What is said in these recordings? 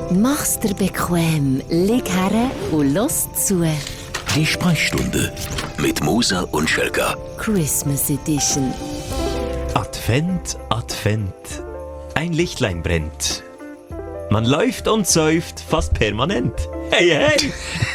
Mach's dir bequem, lieg her und los zu. Die Sprechstunde mit Musa und Schelka. Christmas Edition. Advent, Advent, ein Lichtlein brennt. Man läuft und säuft fast permanent. Hey, hey!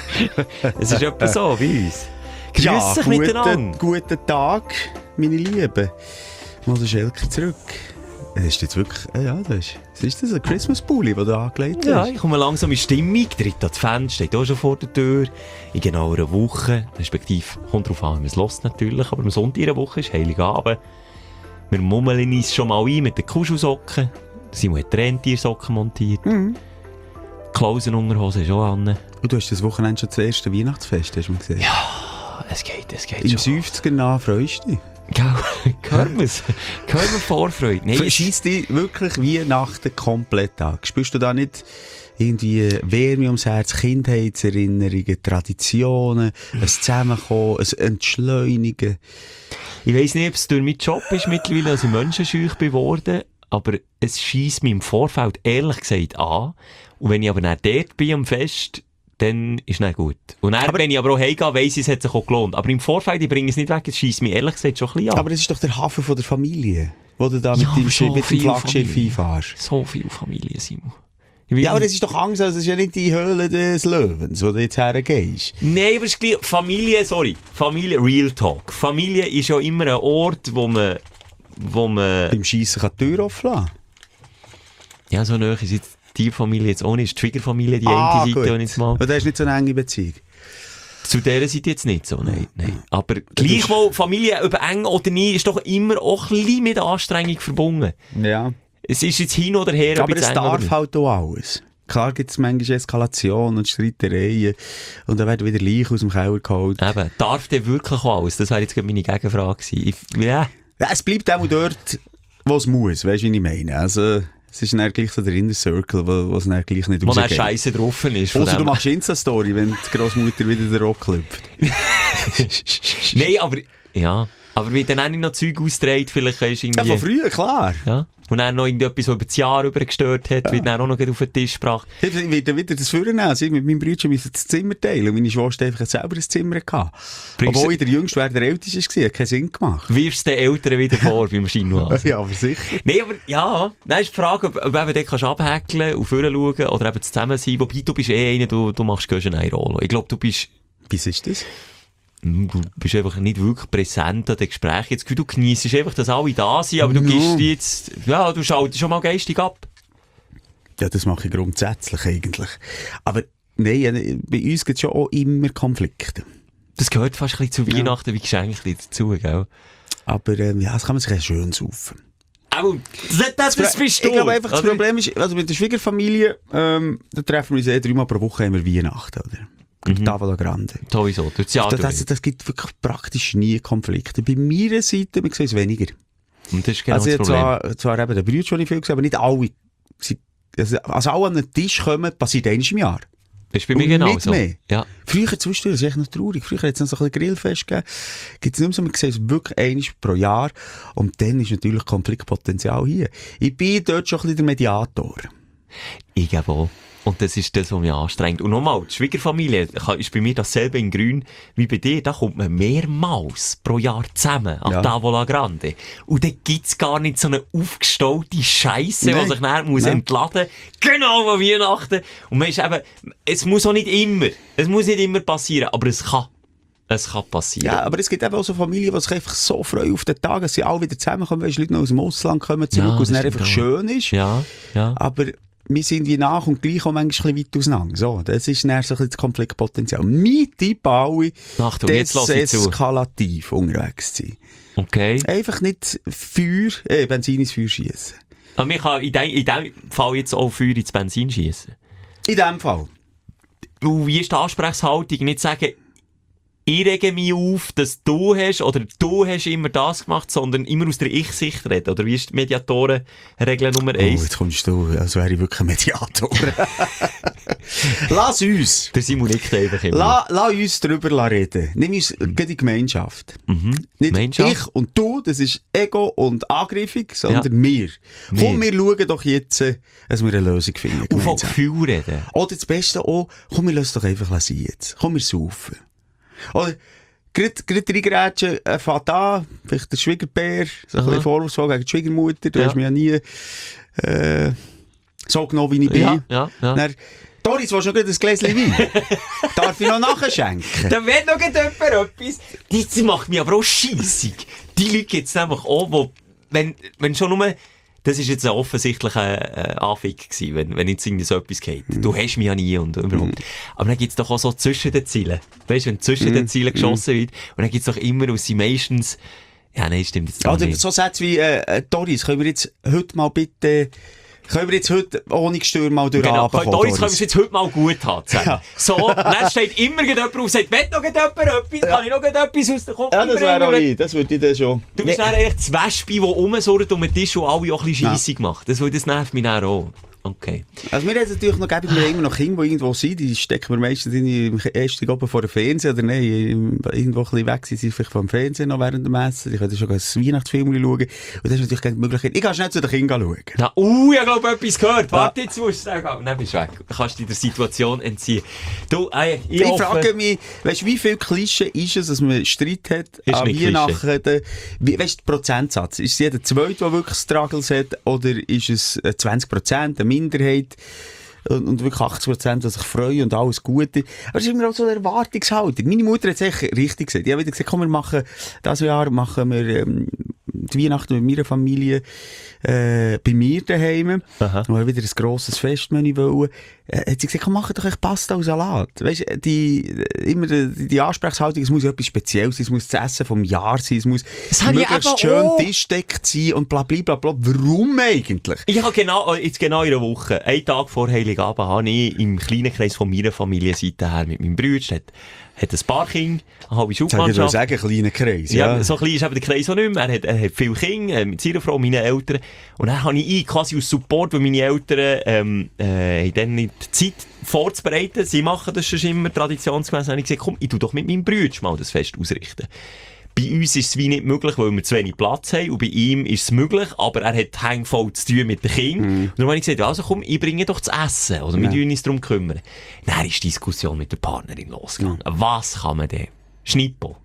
Es ist etwa so bei uns. Grüß dich miteinander. Guten Tag, meine Lieben. Musa Schelker zurück. Das ist jetzt wirklich, das ist ein Christmas-Pulli, den du angelegt hast. Ja, ich komme langsam in Stimmung. Der dritte Advent steht auch schon vor der Tür. In genau einer Woche, respektive, kommt darauf an, wie man es hört natürlich, aber am Sonntag in einer Woche ist Heiligabend. Wir mummeln uns schon mal ein mit den Kuschelsocken. Simon hat die Rentiersocken montiert. Mhm. Klausenunterhose ist auch an. Und du hast das Wochenende schon das erste Weihnachtsfest, hast du mir gesehen? Ja, es geht Im schon. 50er nach freust du dich? Hören wir Vorfreude. Nee, Schießt dich wirklich Weihnachten komplett an? Spürst du da nicht irgendwie Wärme ums Herz, Kindheitserinnerungen, Traditionen, ein Zusammenkommen, ein Entschleunigen? Ich weiss nicht, ob es durch meinen Job ist mittlerweile, dass ich menschenscheu geworden, aber es schiesst mich im Vorfeld ehrlich gesagt an. Und wenn ich aber dann dort bin am Fest, dann ist es gut. Und dann, wenn ich aber auch heimgehe, weiss ich, es hat sich auch gelohnt. Aber im Vorfeld, ich bringe es nicht weg, es schiesst mich ehrlich gesagt schon ein bisschen an. Aber es ist doch der Hafen von der Familie, wo du da mit dem Flaggschiff einfahrst. So viele Familien, Simon. Ja, aber es ist doch Angst, es ist ja nicht die Höhle des Löwens, wo du jetzt hergehst. Nein, aber es ist gleich, Familie, Real Talk. Familie ist ja immer ein Ort, wo man beim Schiessen kann die Tür offen lassen. Ja, so nahe ist jetzt die Familie jetzt auch nicht. Die Schwiegerfamilie, die eine Seite. Und jetzt mal. Aber da ist nicht so eine enge Beziehung. Zu dieser Seite jetzt nicht so, nein. Aber gleichwohl, Familie, ob eng oder nie, ist doch immer auch ein bisschen mit Anstrengung verbunden. Ja. Es ist jetzt hin oder her. Aber es darf halt auch alles. Klar gibt es manchmal Eskalationen und Streitereien und dann werden wieder Leichen aus dem Keller geholt. Eben, darf der wirklich auch alles? Das wäre jetzt meine Gegenfrage gewesen. Ja, es bleibt auch dort, wo es muss, weißt du, wie ich meine? Also, es ist dann gleich so der Inner Circle, wo es dann gleich nicht rausgeht. Wo dann Scheisse drauf ist. Also du machst Insta-Story, wenn die Grossmutter wieder den Rock klüpft. Nein, aber... Ja... Aber wie dann auch nicht noch Zeug austrägt, vielleicht ist irgendwie... Ja, von früher, klar. Ja. Und dann noch irgendetwas, was über das Jahr gestört hat, wird dann auch noch auf den Tisch gebracht. Ich werde wieder das vornehmen. Also ich mit meinem Bruder müssen das Zimmer teilen. Und meine Schwester einfach selber ein Zimmer gehabt. Obwohl ich der Jüngste, wer der Älteste war, hat keinen Sinn gemacht. Wirfst du den Eltern wieder vor beim Maschinenhaus? Ja, aber sicher. Nein, aber ja. Dann ist die Frage, ob du eben dort abhäkeln und vorne schauen oder eben zusammen sein. Wobei, du bist einer, du machst eine Rolle. Ich glaube, du bist... Wie ist das? Du bist einfach nicht wirklich präsent an den Gesprächen. Jetzt, du genießt einfach, dass alle da sind, aber du gibst jetzt, ja, du schaltest schon mal geistig ab. Ja, das mache ich grundsätzlich eigentlich. Aber nein, bei uns gibt es schon auch immer Konflikte. Das gehört fast ein bisschen zu Weihnachten wie Geschenke dazu, gell? Aber das kann man sich ja schön saufen. Aber das bist du. Ich glaube einfach, das Problem ist, also mit der Schwiegerfamilie, da treffen wir uns 3-mal pro Woche immer Weihnachten, oder? Tavola Grande. Sowieso, durch das Jahr das gibt wirklich praktisch nie Konflikte. Bei meiner Seite, wir sehen es weniger. Und das ist genau das Problem. Zwar eben der Brüder schon nicht viel gesehen, aber nicht alle. Also alle an den Tisch kommen, passiert einmal im Jahr. Das ist bei mir genauso. Ja. Früher zwischendurch, das ist echt noch traurig. Früher hat es noch so ein bisschen Grillfest gegeben. Gibt es nicht mehr so, man sieht es wirklich einmal pro Jahr. Und dann ist natürlich Konfliktpotenzial hier. Ich bin dort schon ein bisschen der Mediator. Ich glaube auch. Und das ist das, was mich anstrengt. Und nochmal, die Schwiegerfamilie ist bei mir dasselbe in Grün wie bei dir. Da kommt man mehrmals pro Jahr zusammen an Tavola Grande. Und dann gibt's gar nicht so eine aufgestaute Scheisse, die sich dann muss entladen. Genau an Weihnachten. Und man ist eben, es muss auch nicht immer passieren, aber es kann. Es kann passieren. Ja, aber es gibt eben auch so Familien, die sich einfach so freuen auf den Tag, dass sie alle wieder zusammenkommen, weil Leute noch aus dem Ausland kommen zurück, und es dann einfach schön ist. Ja. Aber wir sind wie nach und gleich auch manchmal ein bisschen weit auseinander. So, das ist dann so ein bisschen das Konfliktpotenzial. Mein Tipp alle, eskalativ unterwegs zu sein. Okay. Einfach nicht Benzin ins Feuer schiessen. Aber man kann in dem Fall jetzt auch Feuer ins Benzin schiessen. In dem Fall. Und wie ist die Ansprechhaltung? Nicht sagen, ich rege mich auf, dass du hast immer das gemacht, sondern immer aus der Ich-Sicht reden. Oder wie ist die Mediatorenregel Nummer 1? Jetzt kommst du, als wäre ich wirklich ein Mediator. Lass uns. Der Simon nickt einfach immer. Lass uns darüber reden. Nimm uns die Gemeinschaft. Nicht Gemeinschaft? ich und du, das ist Ego und Angriffung, sondern wir. Komm, wir schauen doch jetzt, dass wir eine Lösung finden. Und von gemeinsam. Gefühl reden. Oder das Beste auch, komm, wir lassen doch einfach sein jetzt. Komm, wir saufen. Oder, gerade reingrätschen, fährt an, vielleicht der Schwiegerbär, so ein bisschen vorwurfsvoll gegen die Schwiegermutter, du hast mich ja nie, so genommen, wie ich bin. Ja. Dann, Doris, willst du noch ein Gläschen Wein? Darf ich noch nachschenken? Da wird noch jemand etwas. Das macht mich aber auch scheissig. Die Leute gibt es nämlich auch, wo, wenn schon nur, das ist jetzt ein offensichtlicher Anfick gewesen, wenn jetzt irgendwie so etwas geht. Du hast mich ja nie und überhaupt. Aber dann gibt's doch auch so zwischen den Zielen. Weißt du, wenn zwischen den Zielen geschossen wird, und dann gibt's doch immer aus sie meistens, ja, nein, stimmt jetzt Oder nicht. so Sätze wie, Doris, können wir jetzt heute ohne Gestör mal durch Genau, Abend kommen, Doris, können wir es jetzt heute mal gut haben. Ja. So, dann steht immer jemand auf und sagt, will noch jemand etwas? Kann ich noch etwas aus der Kopf Ja, das wäre auch ich, das würde ich dann schon. Du bist dann eigentlich das Wespe, das rumsurrt um den Tisch und alle auch ein bisschen scheissig macht. Das nervt mich dann auch. Okay. Also wir haben natürlich noch, geben wir immer noch Kinder, die irgendwo sind, die stecken wir meistens im ersten oben vor dem Fernseher, oder nein, irgendwo ein bisschen weg sind sie vielleicht vom Fernsehen noch während dem Essen, die können schon ein Weihnachtsfilm schauen, und das ist natürlich keine Möglichkeit. Ich kann schnell zu den Kindern schauen. Ja, ich habe glaube etwas gehört. Warte, jetzt musst du sagen. Dann bist du weg. Dann kannst du dich der Situation entziehen. Du, ich frage mich, weißt du, wie viel Klischee ist es, dass man Streit hat Ist an nicht Weihnachten? Weißt du, der Prozentsatz? Ist es jeder Zweite, der wirklich Struggles hat, oder ist es 20%, eine Minderheit? Und wirklich 80%, die sich freuen und alles Gute. Aber es ist immer auch so eine Erwartungshaltung. Meine Mutter hat es echt richtig gesagt. Die hat wieder gesagt, komm, dieses Jahr machen wir die Weihnachten mit meiner Familie bei mir daheim. Wo wir wieder ein grosses Festmenü wollen. Hat sie gesagt, komm, mach doch echt Pasta und Salat. Weisst du, die Ansprechhaltung, es muss ja etwas Spezielles sein, es muss das Essen vom Jahr sein, es muss möglichst schön tischdeckt sein und bla bla bla bla. Warum eigentlich? Ich habe jetzt genau in einer Woche, einen Tag vor Heiligabend, habe ich im kleinen Kreis von meiner Familienseite her mit meinem Bruder, hat ein paar Kinder, eine halbe Schulmannschaft. Ich würde sagen, kleiner Kreis. Ja, so klein ist eben der Kreis auch nicht mehr. Er hat viele Kinder, mit seiner Frau, meinen Eltern. Und dann habe ich quasi aus Support, weil meine Eltern dann nicht die Zeit vorzubereiten. Sie machen das schon immer traditionsgemäß. Dann habe ich gesagt, komm, ich tu doch mit meinem Bruder mal das Fest ausrichten. Bei uns ist es wie nicht möglich, weil wir zu wenig Platz haben. Und bei ihm ist es möglich, aber er hat hängvoll zu tun mit den Kindern. Und dann habe ich gesagt, also komm, ich bringe doch das Essen. Oder wir uns darum kümmern. Dann ist die Diskussion mit der Partnerin losgegangen. Was kann man denn? Schnippo?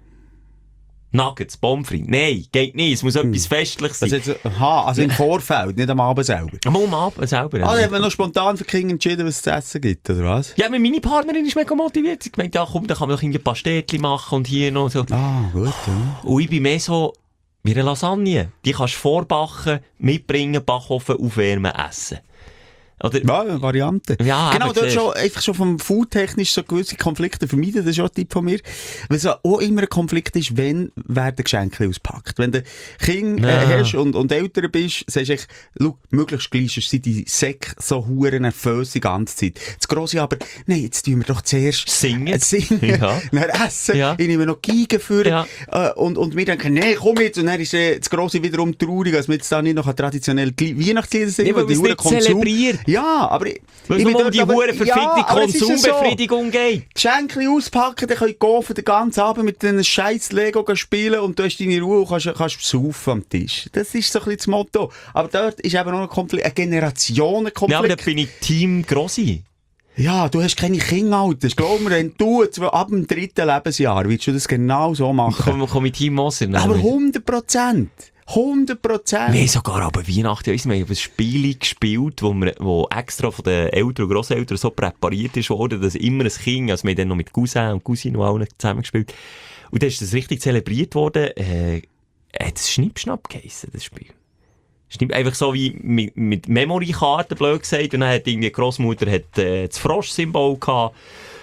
Nuggets, Pommes frites? Nein, geht nicht. Es muss etwas Festliches sein. Also im Vorfeld, nicht am Abend selber. Am Abend selber. Also hat man noch spontan für die Kinder entschieden, was es zu essen gibt, oder was? Ja, meine Partnerin ist mega motiviert. Sie meint, ja komm, da kann man doch ein paar Städtchen machen und hier noch so. Ah, gut, ja. Und ich bin mehr so wie eine Lasagne. Die kannst du vorbacken, mitbringen, Backofen, aufwärmen, essen. Oder? Ja, eine Variante. Ja, genau, dort siehst. einfach schon vom Food-technisch so gewisse Konflikte vermeiden, das ist auch ein Tipp von mir. Weil es auch immer ein Konflikt ist, wenn werden Geschenke auspackt. Wenn du Kind hast und Eltern bist, sagst du echt, schau, möglichst gleich sind die Säcke so hure nervös die ganze Zeit. Das Grosse aber, nein, jetzt tun wir doch zuerst Singen. Ja. Dann essen, Ja. ich nehme noch Geigen für, Ja. und wir denken, nein, komm jetzt, und dann ist das Grosse wiederum traurig, dass man jetzt da nicht noch traditionell Weihnachtslieder singen, Ja, weil die man es nicht zelebriert. Ja, aber Weil es nur um die hure verfickte Konsumbefriedigung geht. Geschenke auspacken, dann könnt ihr für den ganzen Abend mit diesen scheiß Lego spielen und du hast deine Ruhe und kannst saufen am Tisch. Das ist so ein bisschen das Motto. Aber dort ist eben noch ein Generationenkonflikt. Ja, aber da bin ich Team Grossi. Ja, du hast keine Kinder, Alter. Glaub mir, wenn du ab dem 3. Lebensjahr willst du das genau so machen. Komm mit Team Moser. Aber 100%. 100%. Wir haben sogar aber Weihnachten, wir haben ein Spiel gespielt, wo extra von den Eltern und Grosseltern so präpariert ist worden, dass immer ein Kind, also wir haben dann noch mit Cousin und Cousine und allen zusammen gespielt. Und dann ist das richtig zelebriert worden, hat es Schnippschnapp geheissen, das Spiel. Einfach so wie mit Memory-Karten, blöd gesagt, und dann hat irgendwie die Grossmutter das Frosch-Symbol gehabt,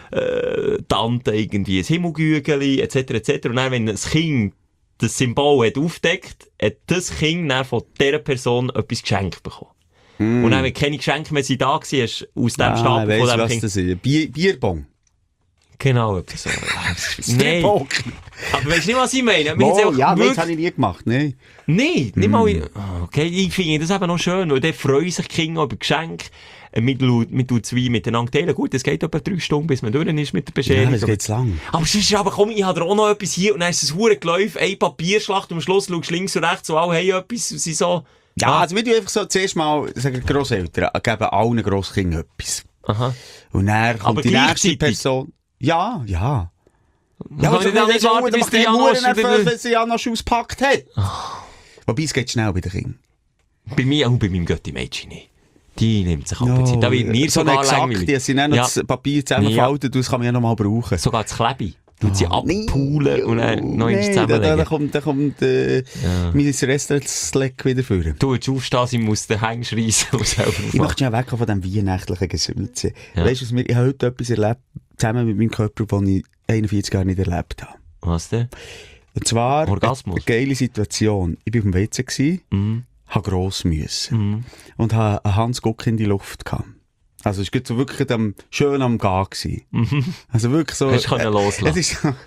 Tante irgendwie ein Himmelgügeli, etc. Und dann, wenn ein Kind das Symbol hat aufdeckt, hat das Kind dann von dieser Person etwas geschenkt bekommen. Und dann, wenn keine Geschenke mehr da waren, hast du aus dem Stapel von dem was Kind... das ist. Bierbon. Genau, etwas so. Nein. Aber weißt du nicht, was ich meine? Das habe ich nie gemacht, nein. Nein, nicht mal. Okay, ich finde das eben noch schön, weil dann freuen sich die Kinder über Geschenke. Man tut zwei miteinander teilen. Gut, es geht etwa 3 Stunden, bis man durch ist mit der Bescherung. Ja, das geht zu lang. Aber sonst, komm, ich habe auch noch etwas hier und dann ist es ein Geläuf, eine Papierschlacht und am Schluss schaust du links und rechts und alle haben etwas, sie so... Ja, also wir tun einfach so zuerst mal, sagen Grosseltern, geben allen Grosskindern etwas. Aha. Und dann kommt aber die nächste gleichzeitig? Person. Ja. Ja, aber dann nicht warten, bis die nervös, wenn sie Janosch ausgepackt hat. Wobei, es geht schnell bei den Kindern. Bei mir und bei meinem Götti-Mädchen nicht. Die nimmt sich ab und zu. Da wird mir so sogar exakt, langweilig. die sind dann noch das Papier zusammenfalten, das kann man ja noch mal brauchen. Sogar das Klebi. Tut sie abpulen und dann noch eins Da zusammenlegen. kommt mein Restaurant-Slack wieder vor. Du willst aufstehen, sie muss den Häng schreissen und selber Ich möchte schnell weg von diesem weihnachtlichen Gesülze. Ja. Weißt du, ich habe heute etwas erlebt, zusammen mit meinem Körper, das ich 41 Jahre nicht erlebt habe. Was denn? Und zwar Orgasmus. eine geile Situation. Ich war auf dem WC, habe gross müssen und habe einen Hans Guck in die Luft gehabt. Also es war so wirklich schön am Gehen gewesen. Also wirklich so... Hast du loslassen. Es ist so...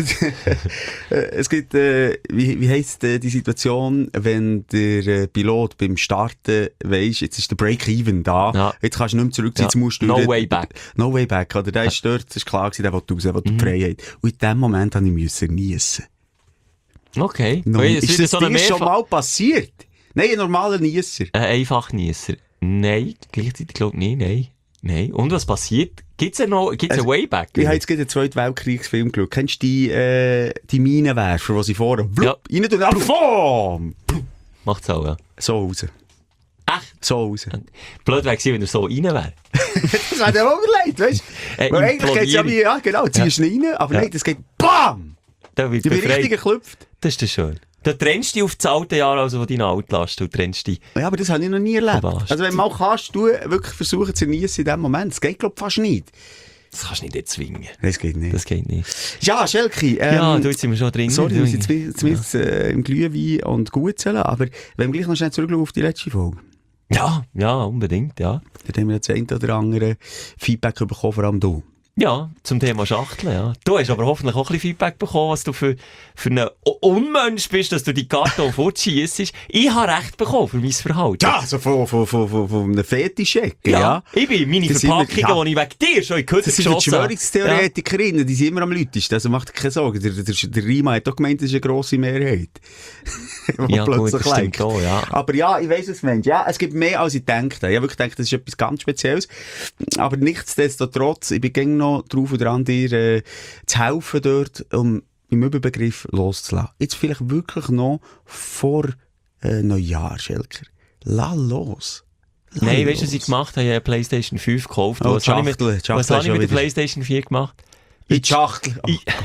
es gibt... wie heisst die Situation, wenn der Pilot beim Starten weiss, jetzt ist der Break-Even da, Ja. jetzt kannst du nicht mehr zurückziehen, jetzt musst du... No way back. No way back, oder? Der ist dort, es ist klar gewesen, der will raus, der will die Freiheit. Und in dem Moment musste ich niessen. Okay. No, Hey, es ist wieder das so eine dir schon mal passiert? Nein, ein normaler Niesser. Ein Einfachniesser. Nein, gleichzeitig glaube ich nicht. Nein. Und was passiert? Gibt's einen Wayback? Ich habe jetzt gerade den Zweiten Weltkriegsfilm geschaut. Kennst du die Minenwerfer, die sie vorne rein tun? Boom! Macht's auch, ja. So raus. Echt? So raus. Blöd wäre gewesen, wenn er so rein wäre. Das hat er auch überlegt, weißt du? Weil eigentlich geht es ja wie, ja genau, ziehst du rein, aber nein, das geht BAM! Da wird Ich bin befreit. richtig geklüpft. Das ist schön. Da trennst du dich auf das alte Jahr, also von deinen Altlast. Du trennst dich. Ja, aber das habe ich noch nie erlebt. Verpasst. Also wenn du mal kannst, du wirklich versuchen zu genießen in dem Moment. Das geht, glaube ich, fast nicht. Das kannst du nicht erzwingen. Das geht nicht. Das geht nicht. Ja, Schelki. Ja, du, jetzt sind wir schon drin. Sorry, wir sind zumindest im Glühwein und Gutzelen, aber wenn wir gleich noch schnell zurückschauen auf die letzte Folge. Ja, unbededgt, ja. Da haben wir jetzt ein oder andere Feedback bekommen, vor allem du. Ja, zum Thema Schachteln, ja. Du hast aber hoffentlich auch ein bisschen Feedback bekommen, was du für ein Unmensch bist, dass du die Karton fortschiessest. Ich habe Recht bekommen für mein Verhalten. Ja, so von einem Fetischeck, ja. Ich bin meine Das Verpackungen, die ich wegen dir schon in die Hütte Das sind geschossen habe. Verschwörungstheoretikerinnen, die sind immer am lautesten. Also macht dir keine Sorgen. Der Rima hat doch gemeint, das ist eine grosse Mehrheit. Ja, gut, das stimmt auch, ja. Aber ja, ich weiss, was du meinst. Ja, es gibt mehr, als ich gedacht habe. Ich habe wirklich gedacht, das ist etwas ganz Spezielles. Aber nichtsdestotrotz, ich bin gängig noch drauf und dran, dir zu helfen dort, um im Überbegriff loszulassen. Jetzt vielleicht wirklich noch vor Neujahr, Schelker. Lass los. Nein, weißt du, was ich gemacht habe? Ich habe eine PlayStation 5 gekauft. Oh, Was habe ich mit der PlayStation 4 gemacht? In die Schachtel.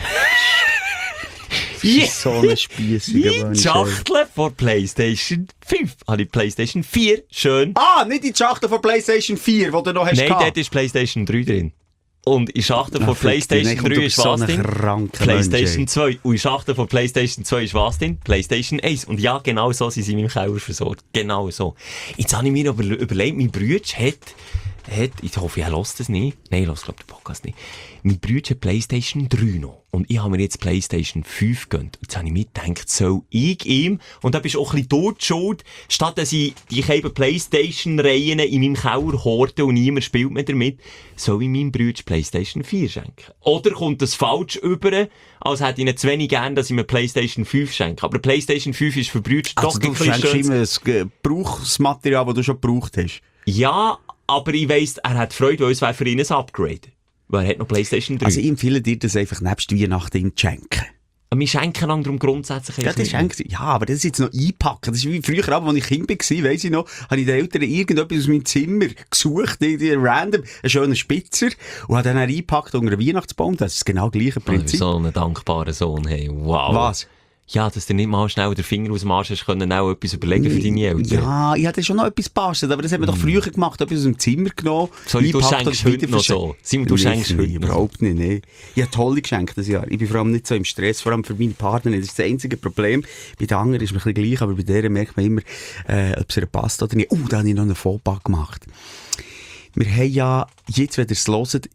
So ein spießiger In Mensch. die Schachtel von PlayStation 5. Habe ich PlayStation 4 schön. Nicht in die Schachtel von PlayStation 4, die du noch hast. Nein, dort ist PlayStation 3 drin. Und in Schachtel von PlayStation 3 ist was drin? PlayStation 2. Und in Schachtel von PlayStation 2 ist was drin? PlayStation 1. Und ja, genau so sind sie in meinem Keller versorgt. Genau so. Jetzt habe ich mir aber überlegt, mein Bruder hat, ich hoffe, er hört das nicht. Nein, ich höre, glaube den Podcast nicht. Mein Bruder hat PlayStation 3 noch. Und ich habe mir jetzt PlayStation 5 gegönnt. Jetzt habe ich mir gedacht, soll ich ihm, und da bist du auch ein bisschen dort schuld, statt dass ich die PlayStation-Reihen in meinem Keller horte und niemand spielt mehr damit, soll ich meinem Bruder PlayStation 4 schenken? Oder kommt das falsch über, als hätte ich ihn zu wenig gern, dass ich mir PlayStation 5 schenke? Aber PlayStation 5 ist für Brüder also doch ein du schenkst ihm ein Gebrauchsmaterial, das du schon gebraucht hast. Ja, aber ich weiss, er hat Freude, weil es wäre für ihn ein Upgrade. Weil er hat noch PlayStation 3. Also ich empfehle dir, das einfach nebst Weihnachten ihm zu schenken. Wir schenken anderen grundsätzlich Ja, das schenkt, ja, aber das ist jetzt noch einpacken. Das ist wie früher, als ich Kind war, weiss ich noch, habe ich den Eltern irgendetwas aus meinem Zimmer gesucht, random, einen schönen Spitzer, und habe dann eingepackt unter einen Weihnachtsbaum. Das ist genau das gleiche Prinzip. So einen dankbaren Sohn, hey, wow. Was? Ja, dass du nicht mal schnell den Finger aus dem Arsch hast können, auch etwas überlegen für deine Eltern. Ja, ich hatte schon noch etwas gebastelt, aber das haben wir doch früher gemacht, etwas aus dem Zimmer genommen. Sorry, du schenkst heute noch so. Simon, du schenkst heute noch so. Überhaupt nicht, nee. Ich habe tolle Geschenke dieses Jahr. Ich bin vor allem nicht so im Stress, vor allem für meine Partnerin. Das ist das einzige Problem. Bei den anderen ist es ein bisschen gleich, aber bei der merkt man immer, ob es ihr passt oder nicht. Da habe ich noch einen Fauxpas gemacht. Wir haben ja, jetzt, wenn ihr es hört,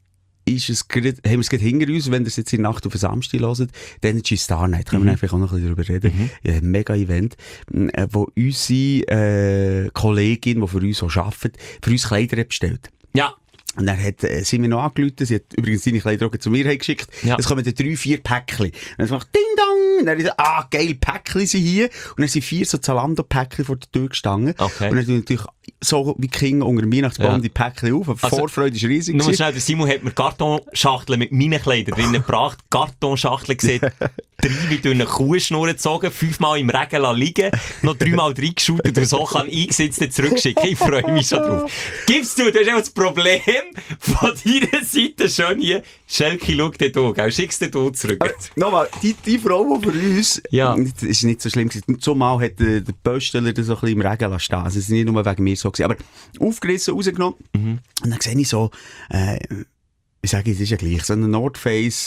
ist es haben wir es gerade hinter uns, wenn ihr es jetzt in der Nacht auf den Samstag hört, die Energy Star Night, können wir einfach auch noch ein bisschen darüber reden. Ja, ein mega Event, wo unsere Kollegin, die für uns auch arbeitet, für uns Kleider hat bestellt. Ja. Und dann sind wir noch angerufen, sie hat übrigens seine Kleider auch zu mir geschickt. Ja. Es kommen dann 3-4 Päckchen. Und dann macht Ding Dong! Und dann ist geil, Päckchen sind hier. Und dann sind 4 so Zalando-Päckchen vor der Tür gestanden. Okay. Und dann tun natürlich so wie Kinder unter dem Weihnachtsbaum die Päckchen auf. Die Vorfreude ist riesig. Nur schnell, der Simon hat mir Kartonschachteln mit meinen Kleidern drinnen gebracht. Kartonschachteln gesehen, 3 wie durch eine Kuhschnur gezogen, 5-mal im Regen liegen, noch 3-mal reingeschaut und so kann eingesetzt zurückschicken. Ich freue mich schon drauf. Gibst du, das ist auch das Problem von deiner Seite schon hier. Schelke, schau dir da, gell? Schickst dir da zurück. Nochmal, die Frau, die für uns, Ja. das ist nicht so schlimm gewesen. Zumal hat der Poststeller das so ein bisschen im Regen stehen. Also es ist nicht nur wegen mir so gewesen. Aber aufgerissen, rausgenommen. Und dann sehe ich so, ich sage, es ist ja gleich, so eine North Face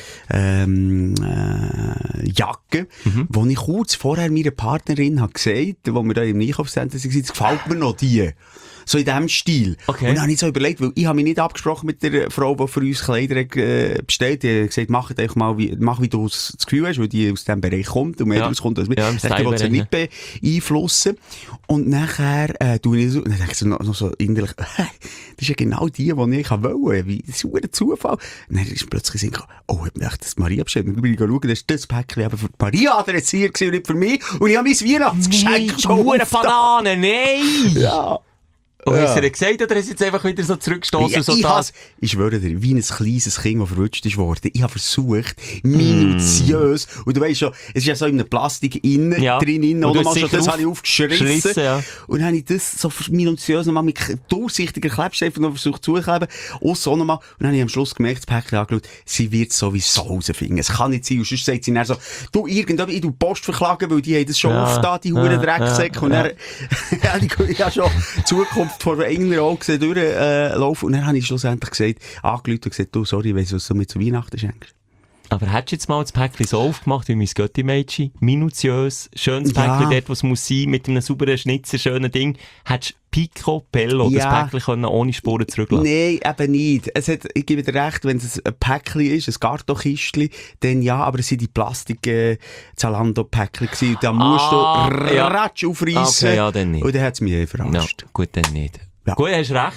Jacke, wo ich kurz vorher meiner Partnerin habe gesagt, wo wir da im Einkaufszentrum waren, es gefällt mir noch die. So in diesem Stil. Okay. Und dann habe ich so überlegt, weil ich habe mich nicht abgesprochen mit der Frau, die für uns Kleider bestellt. Die hat gesagt, mach einfach mal, wie du das Gefühl hast, weil die aus diesem Bereich kommt und mehr rauskommt als wir. Ja, Ich wollte sie nicht beeinflussen. Und nachher tue ich so, und dann denke ich so, noch so innerlich, das ist ja genau die ich wollte. Wie, das ist ein Zufall. Und dann ist plötzlich so, oh, hat mir gedacht, das Maria bestellt. Und dann bin ich schauen, das ist das Päckchen eben für Maria adressiert gewesen und nicht für mich. Und ich habe mein Weihnachtsgeschenk Hure Banane, nein! Ja. Und hast du dir gesagt, oder hast du jetzt einfach wieder so zurückgestoßen? Ja, so das? ich schwöre dir, wie ein kleines Kind, das verrutscht ist worden. Ich habe versucht, minutiös, und du weißt schon, es ist ja so in einem Plastik innen, drin, und mal schon, das habe ich aufgeschrissen. Ja. Und dann habe ich das so minutiös nochmal mit durchsichtiger Klebstift noch versucht zuzukleben, und so nochmal, und dann habe ich am Schluss gemerkt, das Päckchen angeschaut, sie wird sowieso rausfinden. Es kann nicht sein, und sonst sagt sie dann so, du, ich tu Post verklagen, weil die haben das schon aufgetan, die Huren Drecksäcke, und dann, ich habe schon Zukunft vor irgendeiner Augen durchlaufen. Und dann habe ich schlussendlich angerufen und gesagt, du, sorry, weiss, was du mir zu Weihnachten schenkst. Aber hättest du jetzt mal das Päckchen so aufgemacht wie mein Götti-Mädchen? Minutiös, schönes Päckchen dort, wo es muss sein, mit einem sauberen Schnitzer, schönen Ding. Hättest Pico Bello das Päckchen können ohne Spuren zurücklassen? Nein, eben nicht. Ich gebe dir recht, wenn es ein Päckchen ist, ein Kartonkistchen, dann ja, aber es sind die Plastik-Zalando-Päckchen gewesen. Da musst du ratsch aufreissen. Okay, ja, dann nicht. Und dann hat es mich verarscht. Ja, gut, dann nicht. Ja. Gut, hast recht.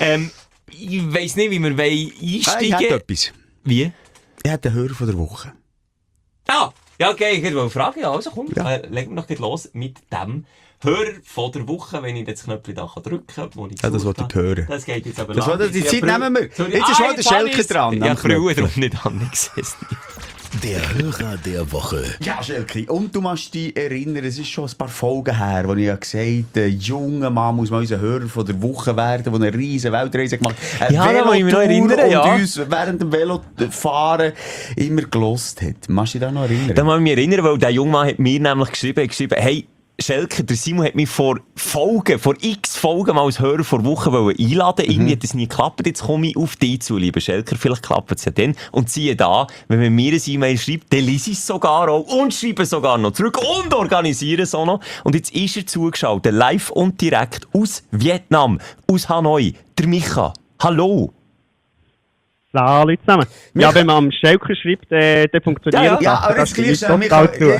Ich weiss nicht, wie wir einsteigen Ich hätte etwas. Wie? Ich hätte den Hörer von der Woche. Ah, ja, okay, ich wollte fragen. Ja, also komm, Ja. legen wir doch los mit dem Hörer von der Woche, wenn ich das Knöpfchen da drücken kann. Ja, das wollte ich hören. Das geht jetzt aber Das lang. war die Zeit nehmen wir. Sorry. Jetzt ist schon der Schelke dran. Ja, früher darum nicht angesessen. Der Hörer der Woche. Ja, Schelke, und du musst dich erinnern, es ist schon ein paar Folgen her, wo ich ja gesagt habe, ein junger Mann muss mal unser Hörer von der Woche werden, der eine riesen Weltreise gemacht hat. Ja, da muss ich mich noch erinnern, ja. Und uns während dem Velofahren immer gelost hat. Musst du dich da noch erinnern? Da muss ich mich erinnern, weil der junge Mann hat mir nämlich geschrieben, hey, Schelke, der Simon hat mich vor x Folgen mal als Hörer vor Wochen einladen. Irgendwie hat das nie geklappt. Jetzt komme ich auf dich zu, lieber Schelker. Vielleicht klappt es ja dann. Und siehe da, wenn man mir ein E-Mail schreibt, dann lese ich es sogar auch und schreibe sogar noch zurück und organisiere es auch noch. Und jetzt ist er zugeschaltet, live und direkt aus Vietnam, aus Hanoi. Der Micha. Hallo. Salut zusammen. Ja, wenn man am Schelker schreibt, dann funktioniert das. Ja, aber jetzt gleich schnell, wir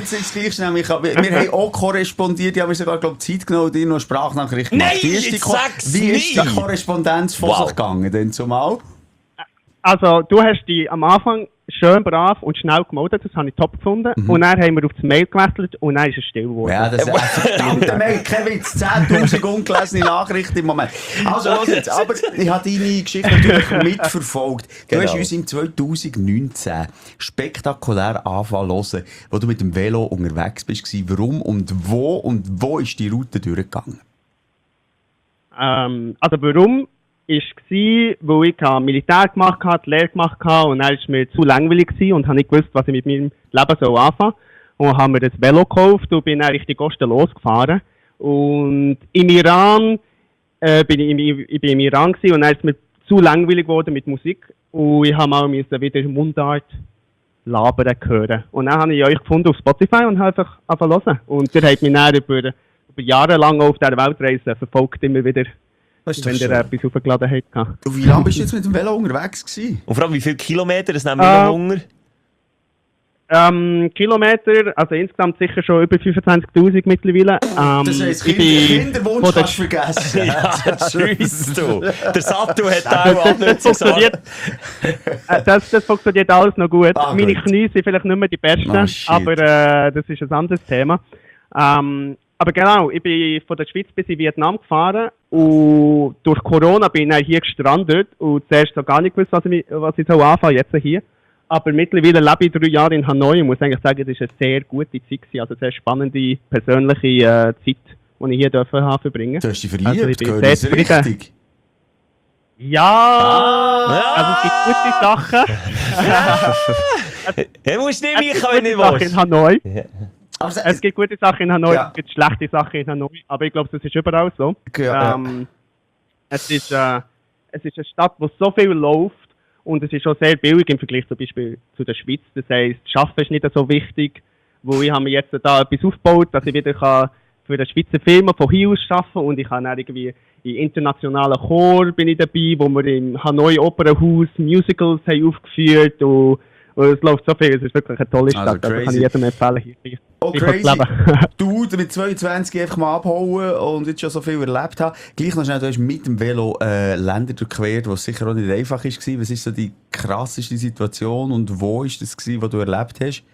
haben auch korrespondiert, ich habe mir sogar, glaube ich, Zeit genommen und dir noch eine Sprachnachricht gemacht. Nein, jetzt sag's Wie ist die nicht. Korrespondenz von sich gegangen, denn zumal? Also, du hast dich am Anfang schön brav und schnell gemeldet, das habe ich top gefunden. Und dann haben wir auf das Mail gewechselt und dann ist es still geworden. Ja, das ist verdammte Mail, kein Witz, 10'000 ungelesene Nachrichten im Moment. Also, los jetzt, aber ich habe deine Geschichte natürlich mitverfolgt. Du hast uns im 2019 spektakulär anfangen hören, wo du mit dem Velo unterwegs bist. Warum und wo ist die Route durchgegangen? Also, warum? War, weil ich Militär gemacht habe, Lehre gemacht habe und dann war es mir zu langweilig gewesen und habe nicht gewusst, was ich mit meinem Leben anfangen soll. Und habe mir das Velo gekauft und bin dann richtig kostenlos gefahren. Und im Iran bin ich im Iran gewesen, und dann ist es mir zu langweilig geworden mit Musik. Und ich habe wieder Mundart labern hören. Und dann habe ich euch gefunden auf Spotify und habe einfach angefangen zu hören. Und ihr habt mich dann über Jahre lang auf dieser Weltreise verfolgt, immer wieder wenn ihr etwas aufgeladen habt. Und wie lange bist du jetzt mit dem Velo unterwegs gewesen? Und vor allem, wie viele Kilometer, das nehmen wir noch Hunger? Kilometer, also insgesamt sicher schon über 25'000 mittlerweile. Das heisst, Kinderwunsch kannst du vergessen. Ja, tschüss, du. Der Sattel hat auch funktioniert. Das funktioniert alles noch gut. Meine gut. Knie sind vielleicht nicht mehr die besten, aber das ist ein anderes Thema. Aber genau, ich bin von der Schweiz bis in Vietnam gefahren und durch Corona bin ich hier gestrandet und zuerst noch gar nicht gewusst, was ich so anfange jetzt hier. Aber mittlerweile lebe ich 3 Jahre in Hanoi und muss eigentlich sagen, das war eine sehr gute Zeit gewesen, also eine sehr spannende, persönliche Zeit, die ich hier verbringen durfte. Du hast dich verliebt, also ich bin gehört das richtig? Ja, also es gibt gute Sachen. Du musst nicht mich, wenn ich Sachen in Hanoi. Ja. Es gibt gute Sachen in Hanoi, Ja. es gibt schlechte Sachen in Hanoi, aber ich glaube, das ist überall so. Ja. Es ist eine Stadt, wo so viel läuft und es ist auch sehr billig im Vergleich zum Beispiel zu der Schweiz. Das heisst, das Arbeiten ist nicht so wichtig, wo ich habe mir jetzt da etwas aufgebaut, dass ich wieder für eine Schweizer Firma von hier aus arbeiten und ich kann dann irgendwie in internationalen Chor bin ich dabei, wo wir im Hanoi Opernhaus Musicals haben aufgeführt und es läuft so viel, es ist wirklich eine tolle Stadt, also kann ich jedem empfehlen, hier crazy. zu leben. Du mit 22 einfach mal abhauen und jetzt schon so viel erlebt haben. Gleich noch schnell, du hast mit dem Velo Länder durchquert, was sicher auch nicht einfach war. Was ist so die krasseste Situation und wo ist das gewesen, was du erlebt hast?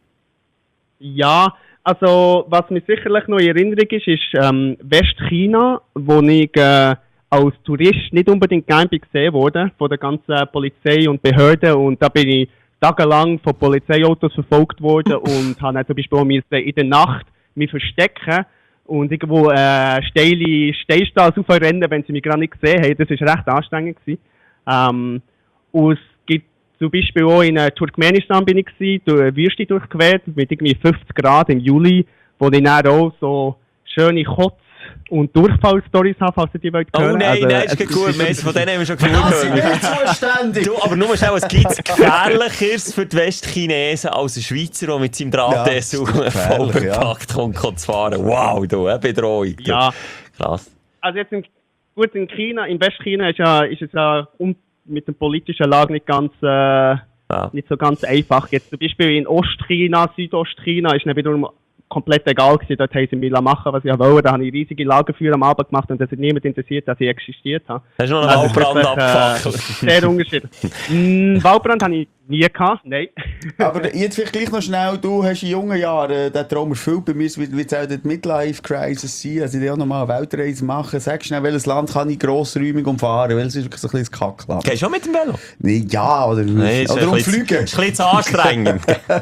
Ja, also was mir sicherlich noch in Erinnerung ist Westchina, wo ich als Tourist nicht unbedingt gerne gesehen wurde von der ganzen Polizei und Behörden und da bin ich tagelang von Polizeiautos verfolgt worden und habe dann zum Beispiel auch in der Nacht mich verstecken und irgendwo steile Steinstraße aufrennen, wenn sie mich gerade nicht gesehen haben. Das war recht anstrengend gewesen. Und es gibt zum Beispiel auch in Turkmenistan bin ich gewesen, durch eine Wüste durchquert mit irgendwie 50 Grad im Juli, wo ich dann auch so schöne Kotz- und Durchfallstories habe, falls ihr die wollt hören. Oh nein, also, nein, ist gut. Von denen haben wir schon genug zuständig! Du, aber nur schnell, es gibt Gefährlicheres für die Westchinesen als ein Schweizer, der mit seinem Drahtesel voll verpackt kommt zu fahren. Wow, du, eine Bedrohung. Du. Ja. Krass. Also jetzt in Westchina ist es ja mit der politischen Lage nicht so ganz einfach. Jetzt zum Beispiel in Ostchina, Südostchina ist dann wiederum komplett egal gewesen. Dort haben sie mich machen, was ich wollte. Da habe ich riesige Lagerfeuer am Abend gemacht und es hat niemand interessiert, dass ich existiert habe. Hast du noch einen Waldbrand abgefackelt? Sehr unterschiedlich. Waldbrand habe ich nie gehabt, nein. Aber jetzt vielleicht gleich noch schnell, du hast in jungen Jahren den Traum erfüllt, bei mir wird es auch die Midlife-Crisis sein, also ich auch noch mal eine Weltreise machen. Sag schnell, welches Land kann ich grossräumig umfahren, weil es ist wirklich so ein bisschen ein Kackland. Gehst du auch mit dem Velo? Nee, ja, oder umfliegen. Das ist ein bisschen zu anstrengend.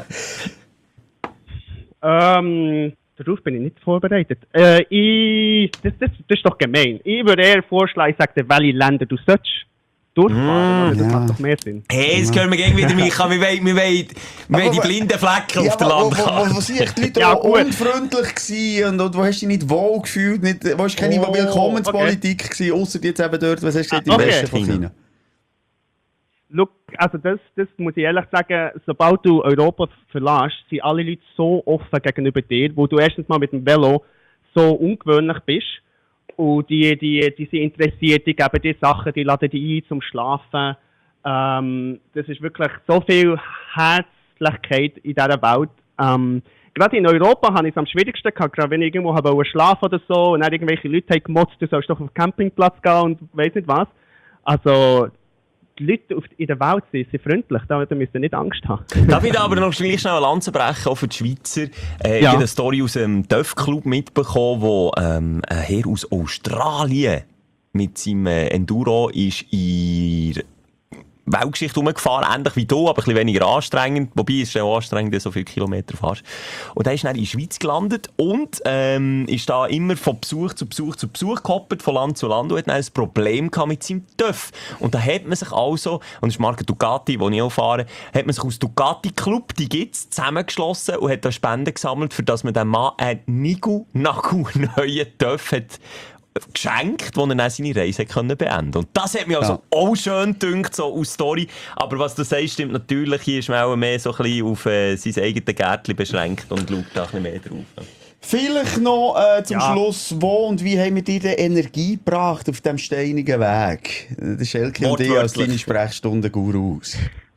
Darauf bin ich nicht vorbereitet. Das ist doch gemein. Ich würde eher vorschlagen, ich sage dir, welche Länder du sollst durchfahren. Das macht doch mehr Sinn. Hey, das können wir gegen wieder, Micha. Wir wollen die blinden Flecken auf der Landkarte. Wo sind die Leute auch unfreundlich gewesen und wo hast du dich nicht wohl gefühlt? Wo hast du keine Willkommenspolitik gewesen, ausser jetzt eben dort, was hast du gesagt, im Westen von China? Look, also das muss ich ehrlich sagen, sobald du Europa verlässt, sind alle Leute so offen gegenüber dir, wo du erstens mal mit dem Velo so ungewöhnlich bist und die sind interessiert, die geben dir Sachen, die laden dich ein zum Schlafen. Das ist wirklich so viel Herzlichkeit in dieser Welt. Gerade in Europa habe ich es am schwierigsten gehabt, gerade wenn ich irgendwo schlafen oder so und dann irgendwelche Leute haben gemotzt, du sollst doch auf den Campingplatz gehen und weiss nicht was. Also die Leute in der Welt sind freundlich, da müsst ihr nicht Angst haben. Darf ich da aber noch schnell eine Lanze brechen, auch für die Schweizer? Ich habe eine Story aus einem Töff-Club mitbekommen, wo ein Herr aus Australien mit seinem Enduro ist in Weltgeschichte rumgefahren, ähnlich wie du, aber ein bisschen weniger anstrengend. Wobei es ist ja auch anstrengend, wenn du so viele Kilometer fährst. Und dann ist dann in der Schweiz gelandet und ist da immer von Besuch zu Besuch gehoppt, von Land zu Land und hat dann ein Problem gehabt mit seinem TÜV. Und da hat man sich also, und das ist Marke Ducati, die ich auch fahre, hat man sich aus Ducati Club, die gibt's, zusammengeschlossen und hat da Spenden gesammelt, für dass man dem Mann einen neuen TÜV hat geschenkt, wo er dann seine Reise beenden konnte. Und das hat mich also auch schön gedünkt, so aus Story. Aber was du sagst, stimmt natürlich. Hier ist man auch mehr so ein bisschen auf sein eigenes Gärtchen beschränkt und schaut da ein bisschen mehr drauf. Vielleicht noch zum Schluss, wo und wie haben wir dir denn Energie gebracht auf diesem steinigen Weg? Der Schelke und ich als deine Sprechstunden-Gurus.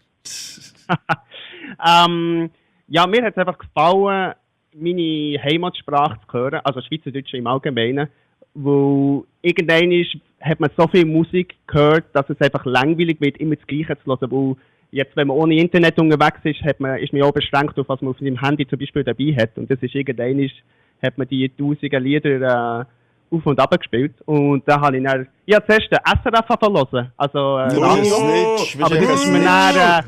Ja, mir hat es einfach gefallen, meine Heimatsprache zu hören, also Schweizerdeutsch im Allgemeinen, wo irgendwann hat man so viel Musik gehört, dass es einfach langweilig wird, immer das Gleiche zu hören, weil jetzt, wenn man ohne Internet unterwegs ist, ist man auch beschränkt auf, was man auf seinem Handy zum Beispiel dabei hat, und das ist irgendwann, hat man die 1000 Lieder auf und ab gespielt, und da habe ich dann, zuerst den SRF hören, also Radio, aber das ist mir dann,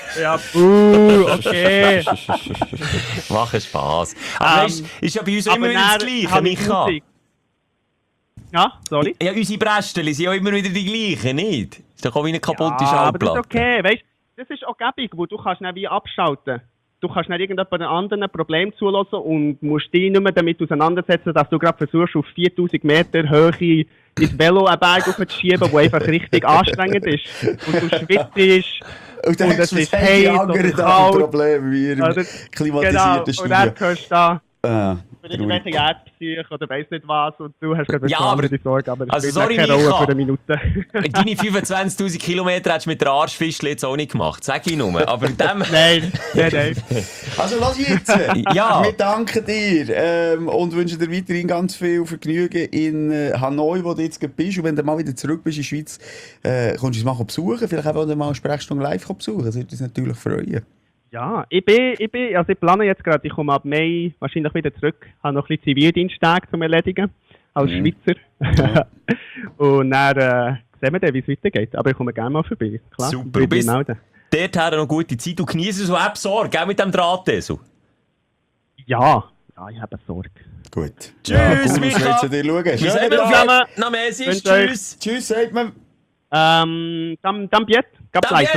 okay. Machen Spass. Aber ist ja bei uns immer wieder das Gleiche, Micha. Ja, sorry? Ja, unsere Brästchen sind ja immer wieder die gleichen, nicht? Ist doch auch wie eine kaputte Schallplatte. Aber das ist okay, weißt du, das ist auch gäbig, wo du kannst nicht wie abschalten. Du kannst nicht irgendjemandem anderen ein Problem zulassen und musst dich nicht mehr damit auseinandersetzen, dass du gerade versuchst, auf 4000 Meter Höhe ins Velo einen Berg aufzuschieben, der einfach richtig anstrengend ist. Und du schwitzt. Und dann es ist hey, heiß oder kalt. Problem wie im klimatisierten Studio. Und dann hörst du da für irgendwelche Erdpsych oder weiss nicht was, und du hast gerade aber die Sorge, aber also das sorry, keine Rolle Micha. für eine Minute. Deine 25'000 Kilometer hättest du mit der Arschfischl jetzt auch nicht gemacht, sag ich nur. Aber in dem... Nein. Also lass jetzt! Ja. Wir danken dir und wünschen dir weiterhin ganz viel Vergnügen in Hanoi, wo du jetzt gerade bist. Und wenn du mal wieder zurück bist in die Schweiz, kommst du uns mal besuchen. Vielleicht auch mal eine Sprechstunde live besuchen. Das würde uns natürlich freuen. Ja, ich plane jetzt gerade, ich komme ab Mai wahrscheinlich wieder zurück. Ich habe noch ein bisschen Zivildiensttage zum Erledigen, als Schweizer. Ja. Und dann sehen wir dann, wie es weitergeht. Aber ich komme gerne mal vorbei. Klar, super, bis dorthin noch gute Zeit. Du genießt so Sorge, gell, mit dem Drahtesel? Ja, ich habe Sorge. Gut. Tschüss, Micha! Wir sehen uns zusammen. Na, Messi, tschüss. Tschüss, sagt man. Tambiet. Tambiet.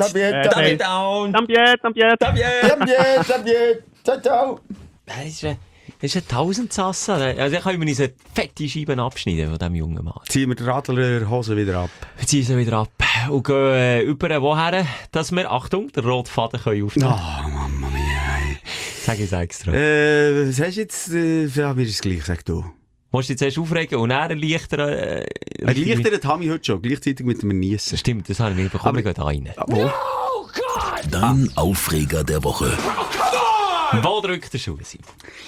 Ciao, ciao. Das ist ein Tausendsasser. Also, können wir uns eine fette Scheibe abschneiden von diesem jungen Mann. Ziehen wir die Radler Hose wieder ab. Wir ziehen sie wieder ab und gehen über woher, dass wir, Achtung, den roten Faden können aufnehmen. Oh, Mama mia. Sag ich es extra. Was hast du jetzt? Ja, mir ist es gleich, sag du. Musst du dich zuerst aufregen und dann erleichtern? Erleichtert habe ich heute schon, gleichzeitig mit dem Niessen. Stimmt, das habe ich mir bekommen. Wir gehen rein. No, Dein Aufreger der Woche. Wo drückt der Schuh sein?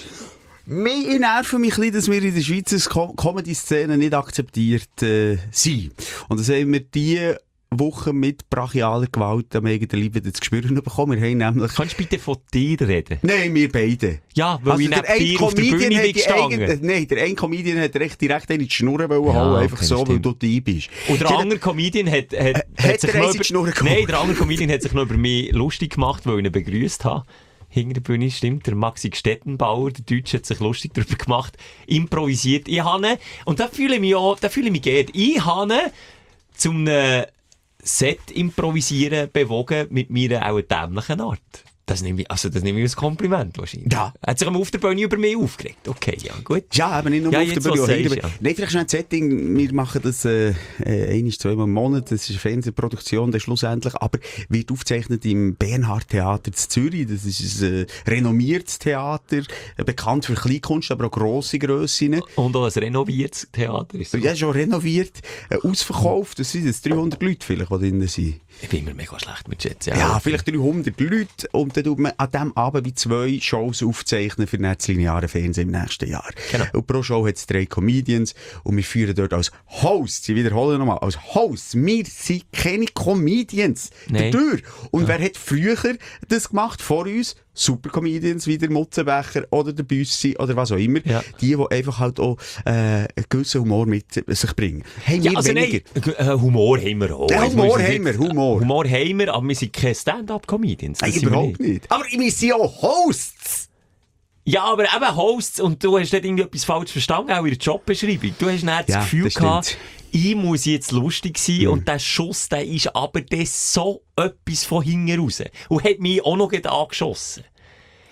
Ich nerven mich ein bisschen, dass wir in der Schweizer Comedy-Szene nicht akzeptiert sind. Und das haben wir diese Woche mit brachialer Gewalt am eigenen Leib wieder zu spüren bekommen. Wir haben nämlich... Kannst du bitte von dir reden? Nein, wir beide. Ja, weil ich neben dir auf der Bühne bin gestanden. Nein, der eine Comedian hat recht direkt in die Schnurren holen, einfach so, stimmt. weil du dabei bist. Und der andere Comedian hat sich der andere Comedian hat sich noch über mich lustig gemacht, weil ich ihn begrüßt habe. Hinter der Bühne stimmt, der Maxi Stettenbauer, der Deutsche, hat sich lustig darüber gemacht, improvisiert. Ich habe, und da fühle ich mich geehrt, ich habe zum Set improvisieren bewogen mit meiner auch dämlichen Art. Das nehme ich als Kompliment wahrscheinlich. Ja. Hat sich auf der Bühne über mich aufgeregt. Okay, ja, gut. Ja, aber nicht nur Ja, auf der jetzt, Bühne. was Nein, sagst, ja. vielleicht schnell ein Setting. Wir machen das einmal, zweimal im Monat. Das ist eine Fernsehproduktion, dann schlussendlich. Aber wird aufgezeichnet im Bernhard Theater in Zürich. Das ist ein renommiertes Theater. Bekannt für Kleinkunst, aber auch grosse Grössen. Und auch ein renoviertes Theater. Ist so. Ja, schon renoviert. Ausverkauft. Das sind jetzt 300 Leute vielleicht, die drin sind. Ich bin immer mega schlecht mit Jets. Ja, vielleicht 300 Leute. Und dann tut man an diesem Abend wie 2 Shows aufzeichnen für das lineare Fernsehen im nächsten Jahr. Genau. Und pro Show hat es 3 Comedians. Und wir führen dort als Hosts, ich wiederhole nochmal, als Hosts. Wir sind keine Comedians. Nein. Dadurch. Und wer hat früher das gemacht vor uns? Super Comedians wie der Mutzenbecher oder der Büssi oder was auch immer. Ja. Die einfach halt auch einen gewissen Humor mit sich bringen. Haben wir also weniger. Nein, Humor haben wir auch. Ja, Humor haben wir, Humor. Humor haben wir, aber wir sind keine Stand-up-Comedians. Nein, überhaupt nicht. Aber wir sind auch Hosts. Ja, aber eben Hosts, und du hast dort irgendetwas falsch verstanden, auch in der Jobbeschreibung. Du hast nicht das Gefühl gehabt, ich muss jetzt lustig sein, und der Schuss, der ist aber das so etwas von hinten raus. Und hat mich auch noch angeschossen.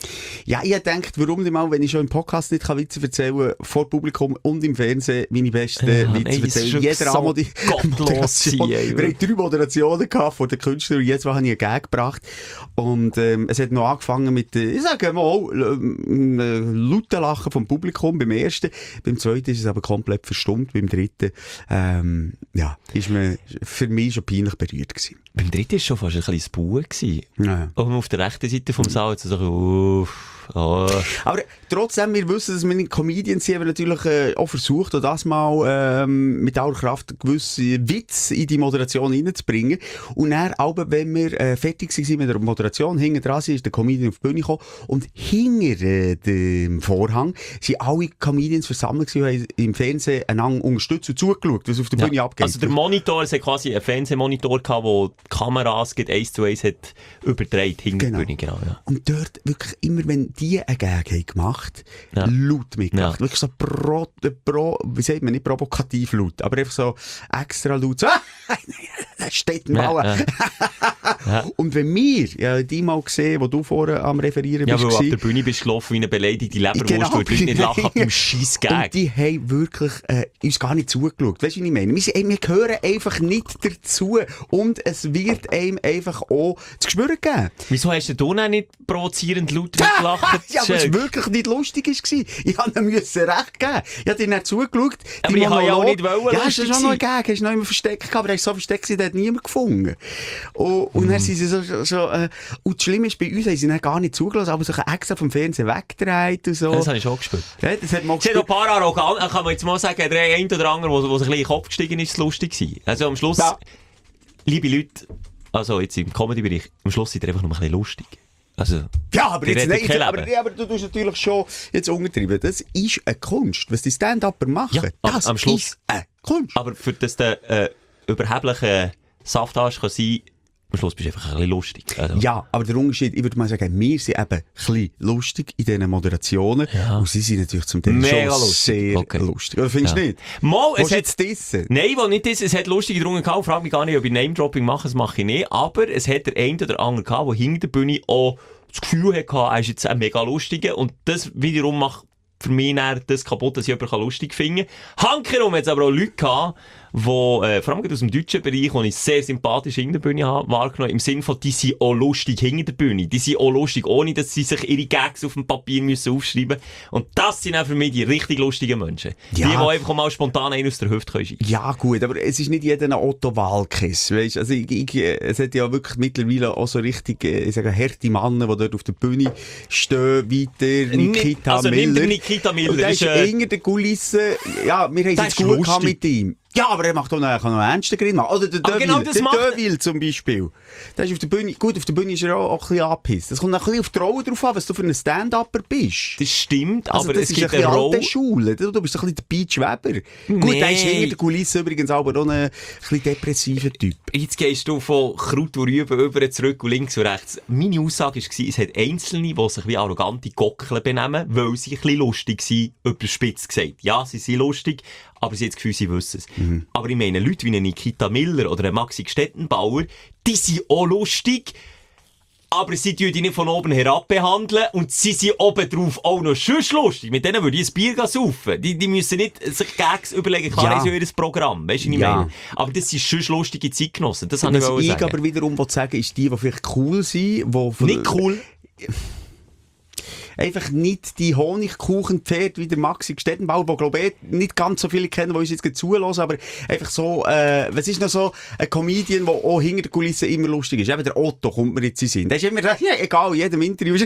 Ja, ich habe gedacht, warum nicht mal, wenn ich schon im Podcast nicht Witze erzählen kann, vor Publikum und im Fernsehen meine besten Witze erzählen. Jeder so Moderation. Wir haben 3 Moderationen gehabt von den Künstlern und jetzt habe ich einen Gag gebracht. Und es hat noch angefangen mit, ich sage mal, lauten Lachen vom Publikum beim ersten. Beim zweiten ist es aber komplett verstummt. Beim dritten, ist mir für mich schon peinlich berührt gewesen. Beim dritten war es schon fast ein kleines Buh. Ja. Auch auf der rechten Seite vom Saal jetzt so, Aber trotzdem, wir wissen, dass wir nicht Comedians sind, haben wir natürlich auch versucht, auch das mal mit aller Kraft einen gewissen Witz in die Moderation reinzubringen. Und dann, aber wenn wir fertig waren mit der Moderation, hinten dran ist der Comedian auf die Bühne gekommen und hinter dem Vorhang sind alle Comedians versammelt gewesen und haben im Fernsehen einander unterstützt und zugeschaut, was auf der Bühne abgeht. Also der Monitor, es hat quasi einen Fernsehmonitor gehabt, wo die Kameras 1:1 hat übertragen hinter der Bühne. Genau, ja. Und dort wirklich immer, wenn die einen Gag haben gemacht, laut mitgemacht. Wirklich so wie sagt man, nicht provokativ laut, aber einfach so extra laut. So, da steht ein Ball. Und wenn wir, die mal gesehen, wo du vorher am Referieren bist, weil du ab der Bühne bist gelaufen wie eine beleidigte Leberwurst, weil du nicht lachen ab dem Scheissgag. Und die haben wirklich uns gar nicht zugeschaut. Weißt du, was ich meine? Wir gehören einfach nicht dazu. Und es wird einem einfach auch zu spüren geben. Wieso hast du noch nicht provozierend laut gelacht? Ja, weil es wirklich nicht lustig war. Ich musste ihm recht geben. Ich habe dir nicht zugeschaut. Aber ich habe ja auch nicht wollen. Ja, hast du schon noch gegeben. Hast du noch immer versteckt gehabt, aber er ist so versteckt, der hat niemand gefunden. Und dann sind sie so und das Schlimme ist, bei uns haben sie dann gar nicht zugelassen, aber sich extra vom Fernsehen weggedreht und so. Das habe ich schon gespürt. Ja, das hat man es hat noch ein paar arrogant, kann man jetzt mal sagen, der eine oder andere, der sich ein bisschen in den Kopf gestiegen ist, lustig gewesen. Also am Schluss, liebe Leute, also jetzt im Comedy-Bereich, am Schluss seid ihr einfach noch ein bisschen lustig. Also, ja, aber jetzt nicht, aber du tust natürlich schon jetzt untertrieben. Das ist eine Kunst, was die Stand-Upper machen. Ja, das am Schluss ist eine Kunst. Aber für das der überhebliche Safthasch kann sein, am Schluss bist du einfach ein bisschen lustig. Also. Ja, aber der Unterschied, ich würde mal sagen, wir sind eben ein bisschen lustig in diesen Moderationen. Ja. Und sie sind natürlich zum Teil schon sehr lustig. Oder findest du nicht? Mal, es hat dissen? Nein, weil nicht das. Es hat lustige drungen gehabt. Ich frage mich gar nicht, ob ich Name-Dropping mache. Das mache ich nicht. Aber es hat der eine oder andere gehabt, der hinter der Bühne auch das Gefühl hatte, er ist jetzt ein mega lustiger. Und das wiederum macht für mich das kaputt, dass ich jemanden lustig finde. Hankerum hat es aber auch Leute gehabt, die, vor allem aus dem deutschen Bereich, die ich sehr sympathisch hinter der Bühne habe, wahrgenommen, im Sinne von, die sind auch lustig hinter der Bühne. Die sind auch lustig, ohne dass sie sich ihre Gags auf dem Papier müssen aufschreiben müssen. Und das sind auch für mich die richtig lustigen Menschen. Ja. Die einfach mal spontan einen aus der Hüfte können schiessen. Ja, gut, aber es ist nicht jeder ein Otto Walkes, weißt? Also es hat ja wirklich mittlerweile auch so richtig, ich sage, harte Männer, die dort auf der Bühne stehen, weiter, Nikita Miller. Nikita Miller. Und der ist hinter der Kulisse, ja, wir haben es gut gehabt mit ihm. Ja, aber er macht auch noch ernsten Grin machen. Oder der Deville zum Beispiel. Der ist auf der Bühne, gut, auf der Bühne ist er auch ein bisschen angepisst. Das kommt ein bisschen auf die Rolle drauf an, was du für einen Stand-Upper bist. Das stimmt, also aber das es gibt eine Rolle. Schule. Du bist ein bisschen der Beach Weber. Nee. Gut, der ist hinter der Kulisse übrigens aber auch ein bisschen depressiver Typ. Jetzt gehst du von Kraut und Rüben über zurück und links und rechts. Meine Aussage war, es hat Einzelne, die sich wie arrogante Gockeln benehmen, weil sie ein bisschen lustig sind, überspitzt gesagt. Ja, sie sind lustig, aber sie haben das Gefühl, sie wissen es. Mhm. Aber ich meine, Leute wie eine Nikita Miller oder eine Maxi Stettenbauer, die sind auch lustig, aber sie tun die nicht von oben herab behandeln und sie sind oben drauf auch noch schön lustig. Mit denen würde ich ein Bier saufen. Die müssen nicht sich Gags überlegen, klar, haben sie ihr Programm, weißt du, was ich meine? Aber das sind schön lustige Zeitgenossen, das habe ich sagen. Was ich aber wiederum sagen ist die vielleicht cool sind, nicht cool. Einfach nicht die Honigkuchenpferde wie der Maxi Stettenbauer, wo glaube ich nicht ganz so viele kennen, die uns jetzt zulassen, aber einfach so, was ist noch so ein Comedian, der auch hinter der Kulisse immer lustig ist? Eben der Otto kommt mir jetzt in den Sinn. Der ist immer, egal, in jedem Interview.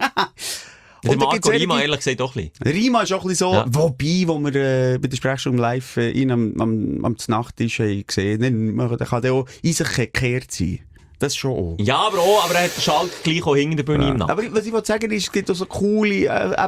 Der Marco Rima, ehrlich gesagt, auch ein bisschen. Rima ist auch ein bisschen so, wobei, wo wir bei der Sprechstunde live ihn am Nachttisch gesehen haben, der kann auch in sich gekehrt sein. Das schon auch. Ja, aber er hat den Schalk gleich auch hinter der Bühne im Nacken. Aber was ich sagen ist, es gibt auch so coole,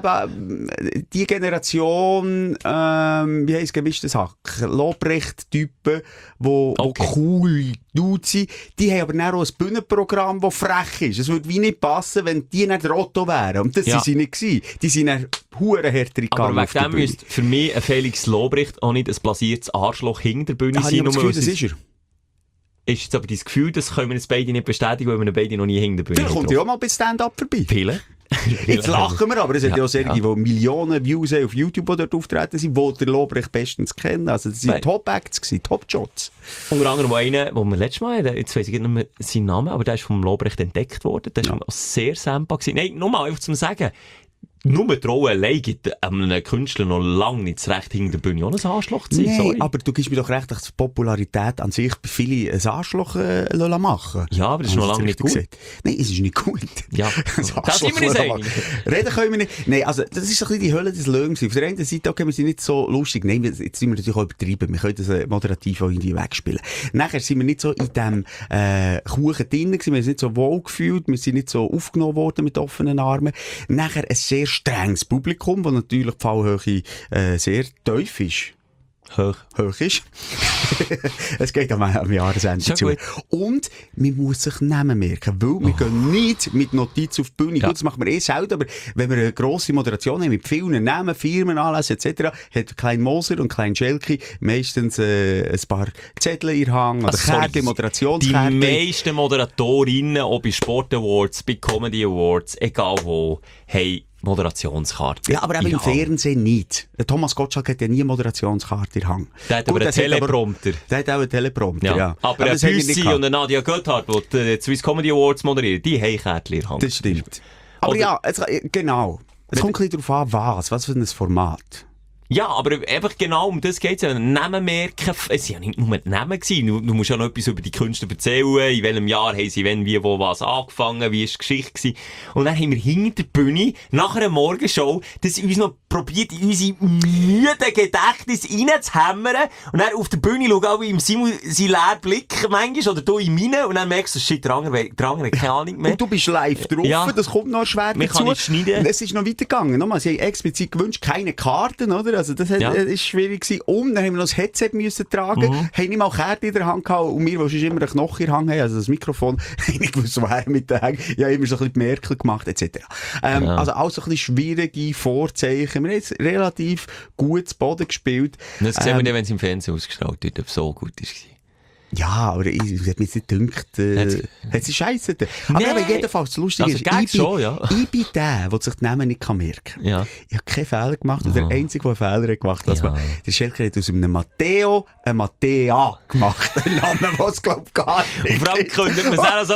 die Generation, wie heisst gemischtes Hack, Lobrecht-Typen, die cool Dudes sind, die haben aber dann auch ein Bühnenprogramm, das frech ist. Es würde wie nicht passen, wenn die nicht der Otto wären. Und das sind sie nicht gewesen. Die sind dann verdammt härter gegangen. Aber wegen dem müsste für mich ein Felix Lobrecht auch nicht ein blasiertes Arschloch hinter der Bühne sein. Ich habe das Gefühl, das ist er. Ist jetzt aber dein Gefühl, das können wir jetzt beide nicht bestätigen, weil wir beide noch nie hinter der Bühne Vielleicht kommt ja auch mal bei Stand-Up vorbei. Vielleicht. Jetzt lachen wir, aber es hat ja auch solche, die Millionen Views haben auf YouTube, die dort auftreten sind, die der Lobrecht bestens kennen. Also das waren Top-Acts, Top-Shots. Unter anderem einer, wo wir letztes Mal, jetzt weiss ich nicht mehr seinen Namen, aber der ist vom Lobrecht entdeckt worden. Der war auch sehr sehbar gewesen. Nein, nur mal einfach zum Sagen. Nur die Rolle allein gibt einem Künstler noch lange nicht das Recht, hinter der Bühne auch ein Arschloch zu sein. Nein, aber du gibst mir doch recht, dass die Popularität an sich bei vielen ein Arschloch machen. Ja, aber das ist noch lange nicht gut. Gesagt. Nein, es ist nicht gut. Ja, das sind wir nicht einig. Reden können wir nicht. Nein, also das ist ein bisschen die Hölle des Löwens. Auf der einen Seite, okay, wir sind nicht so lustig. Nein, jetzt sind wir natürlich auch übertrieben. Wir können das moderativ auch irgendwie wegspielen. Nachher sind wir nicht so in diesem Kuchen drin gewesen. Wir sind nicht so wohl gefühlt. Wir sind nicht so aufgenommen worden mit offenen Armen. Nachher ein sehr strenges Publikum, wo natürlich die Fallhöhe sehr tief ist. Hoch ist. Es geht am Jahresende zu. Und man muss sich Namen merken, weil wir gehen nicht mit Notizen auf die Bühne. Gut, das machen wir selten, aber wenn wir eine grosse Moderation haben mit vielen Namen, Firmen, Anlässen etc., hat Klein Moser und Klein Schelke meistens ein paar Zettel in Hang oder Kärtchen, Moderationskärtchen. Die meisten Moderatorinnen, auch bei Sport Awards, bei Comedy Awards, egal wo, haben Moderationskarte. Ja, aber eben im Fernsehen nicht. Der Thomas Gottschalk hat ja nie eine Moderationskarte in Hang. Der hat aber einen Teleprompter. Der hat auch einen Teleprompter, ja. Aber ein Büssi und eine Nadia Göthardt, die Swiss Comedy Awards moderieren, die haben Kärtchen in Hang. Das stimmt. Aber ja, genau. Es kommt ein bisschen darauf an, was für ein Format. Ja, aber einfach genau um das geht's ja. Namen merken. Es waren ja nicht nur die Namen gewesen. Du musst ja noch etwas über die Künstler erzählen. In welchem Jahr haben sie wenn, wie, wo, was angefangen? Wie war die Geschichte gewesen? Und dann haben wir hinter der Bühne, nach einer Morgenshow, das uns noch probiert, in unsere müden Gedächtnis reinzuhämmern. Und dann auf der Bühne schauen auch im Simon seinen leeren Blick manchmal, oder du in meinen. Und dann merkst du, shit, der andere hat keine Ahnung mehr. Und du bist live drauf. Ja. Das kommt noch schwer dazu. Man kann nicht schneiden. Es ist noch weitergegangen. Nochmal, sie haben explizit gewünscht, keine Karten, oder? Also das ist schwierig gewesen. Und dann haben wir noch das Headset müssen tragen, haben nicht mal Kärtchen in der Hand gehabt und wir, die immer einen Knochen in der Hand haben, also das Mikrofon, haben nicht gewusst, woher mit den Hängen. Ja, immer so ein bisschen die Merkel gemacht, etc. Also auch so ein bisschen schwierige Vorzeichen. Wir haben jetzt relativ gut zu Boden gespielt. Das sehen wir nicht, wenn es im Fernsehen ausgestrahlt wird, ob es so gut ist. Ja, aber ich hat mir jetzt nicht gedacht, hat sie scheisse. Aber eben, jedenfalls, das Lustige ist, ich bin der sich die Namen nicht merken kann. Ja. Ich habe keinen Fehler gemacht. Und der Einzige, der einen Fehler gemacht hat, der Schelker hat aus einem Matteo ein Mattea gemacht. Ein Name, was glaube ich gar nicht. Und vor allem könnte man sagen, so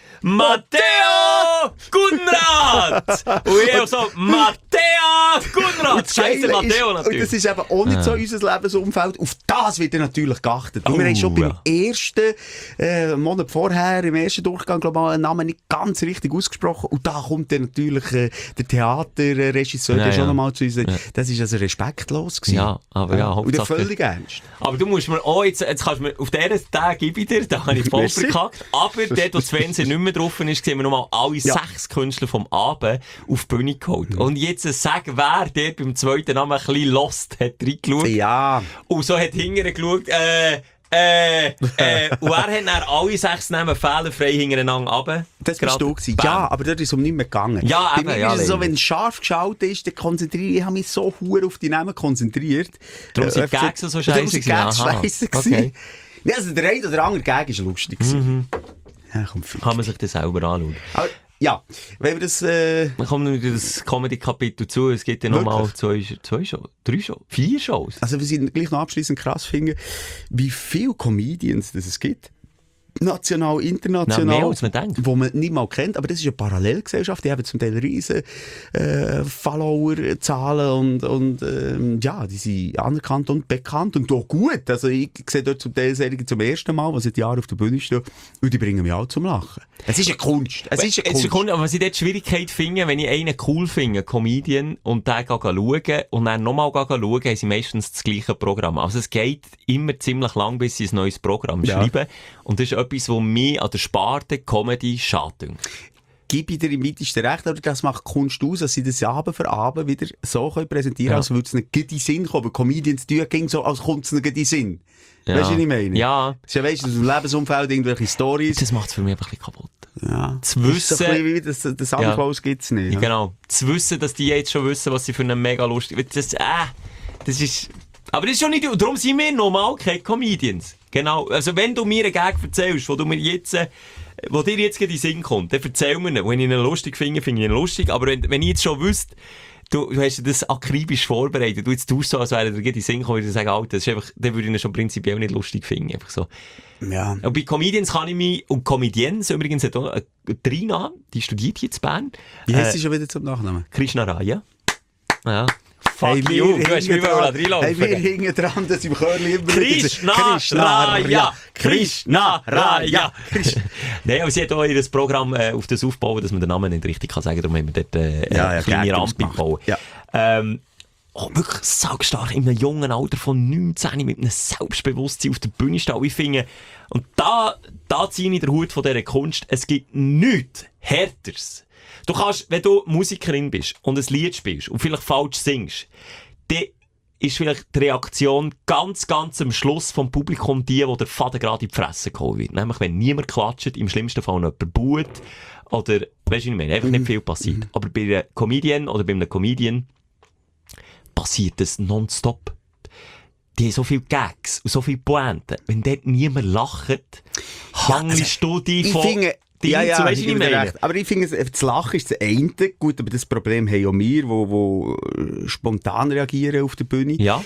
Matteo Gunrad! Und ich auch so, Mattea Gunrad! Scheiße, Matteo natürlich. Und das ist eben auch nicht so unser Lebensumfeld. Auf das wird natürlich geachtet. Und wir haben schon beim ersten Monat vorher, im ersten Durchgang, glaube ich, einen Namen nicht ganz richtig ausgesprochen. Und da kommt dann natürlich der Theaterregisseur der schon nochmal zu uns. Ja. Das war also respektlos gewesen. Ja, aber ja, und völlig ernst. Aber du musst mir auch, jetzt kannst du mir, auf diesen Tag gebe ich dir, da habe ich voll verkackt. Aber dort, wo das Fernsehen nicht mehr drauf ist, sehen wir nochmal alle 6 Künstler vom Abend auf die Bühne geholt. Und jetzt sag, wer der beim zweiten Namen ein bisschen lost hat reingeschaut. Ja. Und so hat hinterher geschaut, und er hat dann alle 6 Namen fehlerfrei hintereinander runter. Das bist du gewesen. Ja, aber dort ist es um nichts mehr gegangen. Ja, bei mir ist es so, wenn es scharf geschaut ist, dann konzentriere ich. Ich habe mich so hure auf die Namen konzentriert. Darum sind die Gags so scheiße gewesen. Okay. Ja, also der eine oder andere Gag war lustig. Ja, kann man sich das selber anschauen. Aber, ja, wenn wir das... Dann kommt wieder das Comedy-Kapitel zu. Es gibt ja nochmal 2 Shows, 3 Shows, 4 Shows. Also wir sind gleich noch abschliessend krass finden, wie viele Comedians es gibt. National, international. Na, mehr als man denkt. Wo man nicht mal kennt, aber das ist eine Parallelgesellschaft, die haben zum Teil riesen Followerzahlen und ja, die sind anerkannt und bekannt und auch gut. Also ich sehe dort zum Teil Serien zum ersten Mal, die seit Jahren auf der Bühne stehen und die bringen mich auch zum Lachen. Es ist eine Kunst. Es ist eine Kunst. Aber was ich dort Schwierigkeit finde, wenn ich einen cool finde, einen Comedian, und den schauen und dann nochmal schauen, haben sie meistens das gleiche Programm. Also es geht immer ziemlich lang, bis sie ein neues Programm schreiben. Und das ist etwas, was mich an der Sparte Comedy schadet. Gib ich dir im weitesten Recht, aber das macht Kunst aus, dass sie das Abend für Abend wieder so präsentieren können, als würde es nicht in den Sinn kommen. Comedians tun so, als kommt es nicht in den Sinn. Ja. Weißt du, was ich meine? Ja. Ja, weißt du, aus dem Lebensumfeld irgendwelche Storys. Das macht es für mich einfach ein bisschen kaputt. Ja. Zu wissen... Das ist das Santa Claus gibt es nicht. Ja, genau. Zu wissen, dass die jetzt schon wissen, was sie für einen mega lustig... Das ist... Aber das ist schon nicht... Darum sind wir normal keine Comedians. Genau. Also wenn du mir einen Gag erzählst, wo dir jetzt gerade in den Sinn kommt, dann erzähl mir ihn. Wenn ich ihn lustig finde, finde ich ihn lustig. Aber wenn ich jetzt schon wüsste, du hast das akribisch vorbereitet, du jetzt tust so, als wäre dir in den Sinn gekommen, würde ich sagen, Alter, das ist einfach, dann würde ich ihn schon prinzipiell nicht lustig finden. Einfach so. Ja. Und bei Comedians kann ich mich, und Comedians übrigens hat auch Trina, die studiert hier in Bern. Wie heisst sie schon wieder zum Nachnamen? Krishna Raya. Ja. Hey, Fuck you, du hast mich mal reinlaufen. Hey, wir hingen dran, dass im Chörli immer Krishna Raya! Krishna Raya! Nein, aber sie hat auch ihr Programm auf das aufgebaut, dass man den Namen nicht richtig kann sagen, darum haben wir dort eine kleine Rampe gebaut. Ja. Wirklich saugstark, in einem jungen Alter von 19 mit einem Selbstbewusstsein auf der Bühne stehen. Ich finde, und da ziehe ich den Hut von dieser Kunst, es gibt nichts Härteres. Du kannst, wenn du Musikerin bist und ein Lied spielst und vielleicht falsch singst, dann ist vielleicht die Reaktion ganz am Schluss vom Publikum die der Faden gerade in die Fresse geholt wird. Nämlich, wenn niemand klatscht, im schlimmsten Fall noch jemand buht, oder, weißt du, was ich meine, einfach nicht viel passiert. Aber bei einer Comedian oder bei einem Comedian passiert das nonstop. Die haben so viele Gags und so viele Pointen. Wenn dort niemand lacht, hangelst du dich von... Aber ich finde, das Lachen ist das eine. Gut, aber das Problem haben ja wir, die spontan reagieren auf der Bühne. Ja.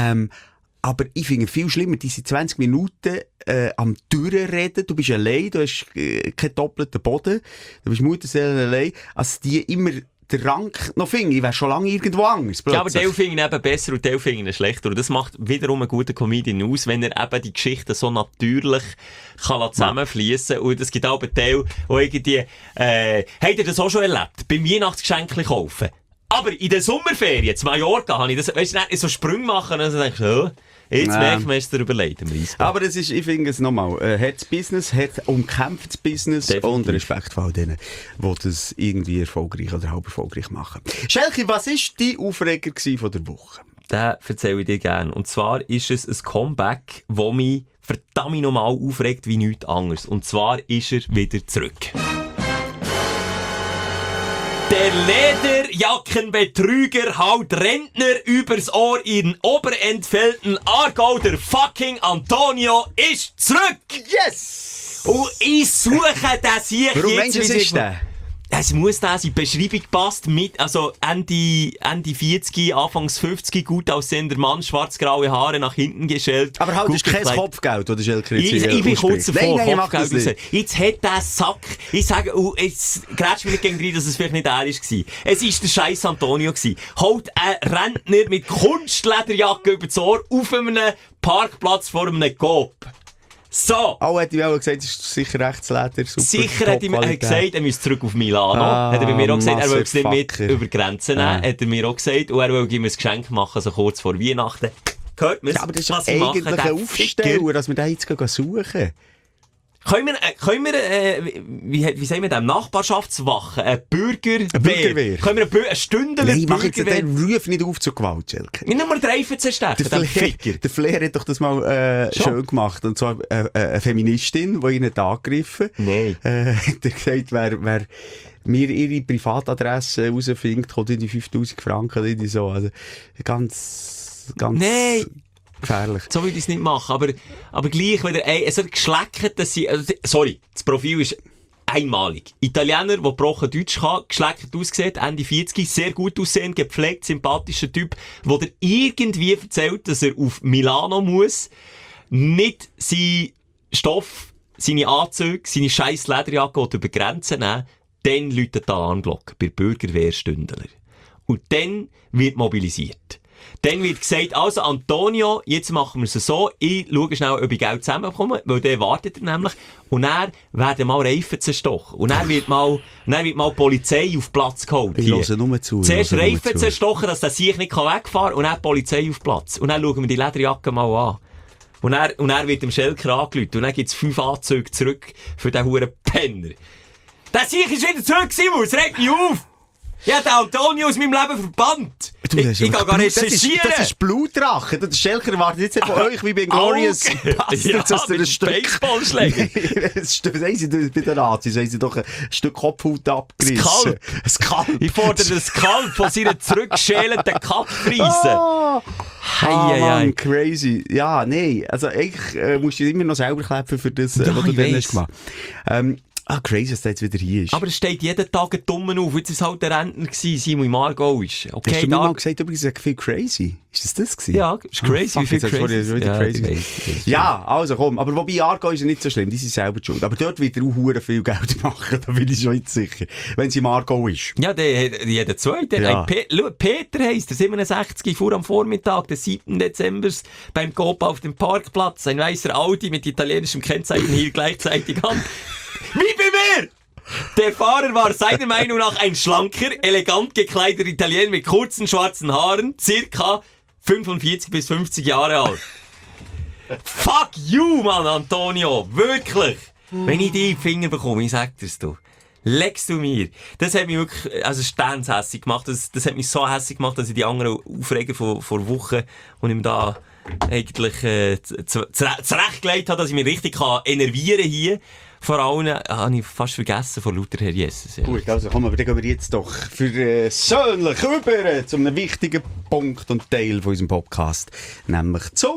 Aber ich finde viel schlimmer, diese 20 Minuten am Durchreden. Du bist allein, du hast keinen doppelten Boden, du bist Mutterseelen allein, als die immer den Rang noch finden. Ich wäre schon lange irgendwo anders. Ja, aber Teil finden eben besser und Teil finden schlechter. Und das macht wiederum einen guten Comedian aus, wenn er eben die Geschichten so natürlich kann zusammenfließen. Und es gibt auch einen Teil, wo irgendwie, habt ihr das auch schon erlebt? Beim Weihnachtsgeschenk kaufen. Aber in der Sommerferien, in Mallorca, habe ich das, weißt du, nicht so Sprünge machen und dann denkst du, jetzt merkt man, es dir überlegt. Aber das ist, ich finde es nochmal, hartes Business, umkämpftes Business. Definitiv. Und Respekt vor all denen, die das irgendwie erfolgreich oder halb erfolgreich machen. Schelke, was war dein Aufreger von der Woche? Den erzähle ich dir gerne. Und zwar ist es ein Comeback, das mich verdammt nochmal aufregt wie nichts anderes. Und zwar ist er wieder zurück. Der Lederjackenbetrüger haut Rentner übers Ohr in Oberentfelden, Aargau. Der fucking Antonio ist zurück! Yes! Und ich suche das hier. Warum meinst du, es ist der? Es muss das in die Beschreibung passt mit, also Ende 40, Anfangs 50, gut aussehender Mann, schwarz-graue Haare nach hinten gestellt. Aber halt, das ist kein Kopfgeld, oder Schelke? Ich bin kurz davor, Kopfgeld raus. Jetzt hat der Sack, ich sage, jetzt grätsch mir nicht gegen rein, dass es vielleicht nicht er war. Es war der scheiß Antonio gewesen. Holt ein Rentner mit Kunstlederjacke über das Ohr auf einem Parkplatz vor einem Coop. So! Auch hätte ich auch gesagt, es ist sicher Rechtsleder, super. Sicher hat er gesagt, er müsste zurück auf Milano. Hat er bei mir auch gesagt, er will es nicht mit über Grenzen nehmen. Hat er mir auch gesagt. Und er will ihm ein Geschenk machen, so kurz vor Weihnachten. Hört man, ja, aber das ist eigentlich ein Aufsteller, dass wir den jetzt suchen. Können wir wie sagen wir dem, Nachbarschaftswache, eine Bürgerwehr? Können wir eine Stündler Nein, mach jetzt den Ruf nicht auf zur Gewalt, Schelke. Ich nur Reifen zerstechen, der Flair hat doch das mal schön gemacht. Und zwar eine Feministin, die ihn angegriffen hat. Nein. Hat gesagt, wer mir ihre Privatadresse herausfindet, kommt in die 5000 Franken, in die so. Also, ganz... Nein! Gefährlich. So würde ich es nicht machen, aber gleich wieder, es hat geschleckt, dass sie, sorry, das Profil ist einmalig. Italiener, der gebrochen Deutsch kann, geschleckt aussieht, Ende 40, sehr gut aussehend, gepflegt, sympathischer Typ, der dir irgendwie erzählt, dass er auf Milano muss, nicht seinen Stoff, seine Anzüge, seine scheiß Lederjacke über Grenzen nehmen, dann läutet die Alarmglocke bei Bürgerwehrstündler. Und dann wird mobilisiert. Dann wird gesagt, also Antonio, jetzt machen wir es so, ich schaue schnell, ob ich Geld zusammenbekomme, weil der wartet er nämlich. Und dann werden mal Reifen zerstochen. Und dann wird mal Polizei auf Platz geholt. Ich höre nur zu. Zuerst Reifen zerstochen, dass der sich nicht wegfahren kann, und dann Polizei auf Platz. Und dann schauen wir die Lederjacke mal an. Und dann wird dem Schelker angerufen. Und dann gibt es 5 Anzüge zurück für den huren Penner. Der Sieg ist wieder zurück, Simon, es regt mich auf! Ja, der Antonio aus meinem Leben verbannt! Du, Ich gehe gar recherchieren. Das ist Blutrache. Der Schelker erwartet jetzt von euch wie bei Glorious Bastards, dass ihr ein Stück... Baseballschläger. Bei den Nazis haben sie doch ein Stück Kopfhaut abgerissen. Ein Skalp. Ich fordere den Skalp von seiner zurückschälenden Kackfriese. Mann, crazy. Ja, nee. Also eigentlich musst du immer noch selber klepfen für das, was du dann hast gemacht. Crazy, dass der jetzt wieder hier ist. Aber es steht jeden Tag ein Dummen auf. Jetzt war es halt der Rentner, Simon im Aargau ist. Okay, hast du mir mal gesagt, übrigens, ich viel crazy. Ist das gewesen? Ja, ist crazy, wie viel crazy. Ja, also komm. Aber wobei Aargau ist ja nicht so schlimm, die sind selber schuld. Aber dort wird er auch verdammt viel Geld machen, da bin ich schon nicht sicher. Wenn sie im Aargau ist. Ja, jeder Zweite. Ja. Peter heisst der 67, fuhr am Vormittag des 7. Dezember beim Coop auf dem Parkplatz. Ein weißer Audi mit italienischem Kennzeichen hielt gleichzeitig an. Wie bei mir! Der Fahrer war seiner Meinung nach ein schlanker, elegant gekleideter Italiener mit kurzen schwarzen Haaren, circa 45 bis 50 Jahre alt. Fuck you, Mann, Antonio! Wirklich! Wenn ich die in die Finger bekomme, ich sag dir's du. Legst du mir. Das hat mich wirklich, also sternshässig gemacht. Das hat mich so hässig gemacht, dass ich die anderen Aufreger vor Wochen, und ich mir da eigentlich zurechtgelegt habe, dass ich mich richtig enervieren kann hier. Vor allem habe ich fast vergessen von lauter Herr Jesus. Ja. Gut, also komm, aber dann gehen wir jetzt doch persönlich über zu einem wichtigen Punkt und Teil von unserem Podcast. Nämlich zum...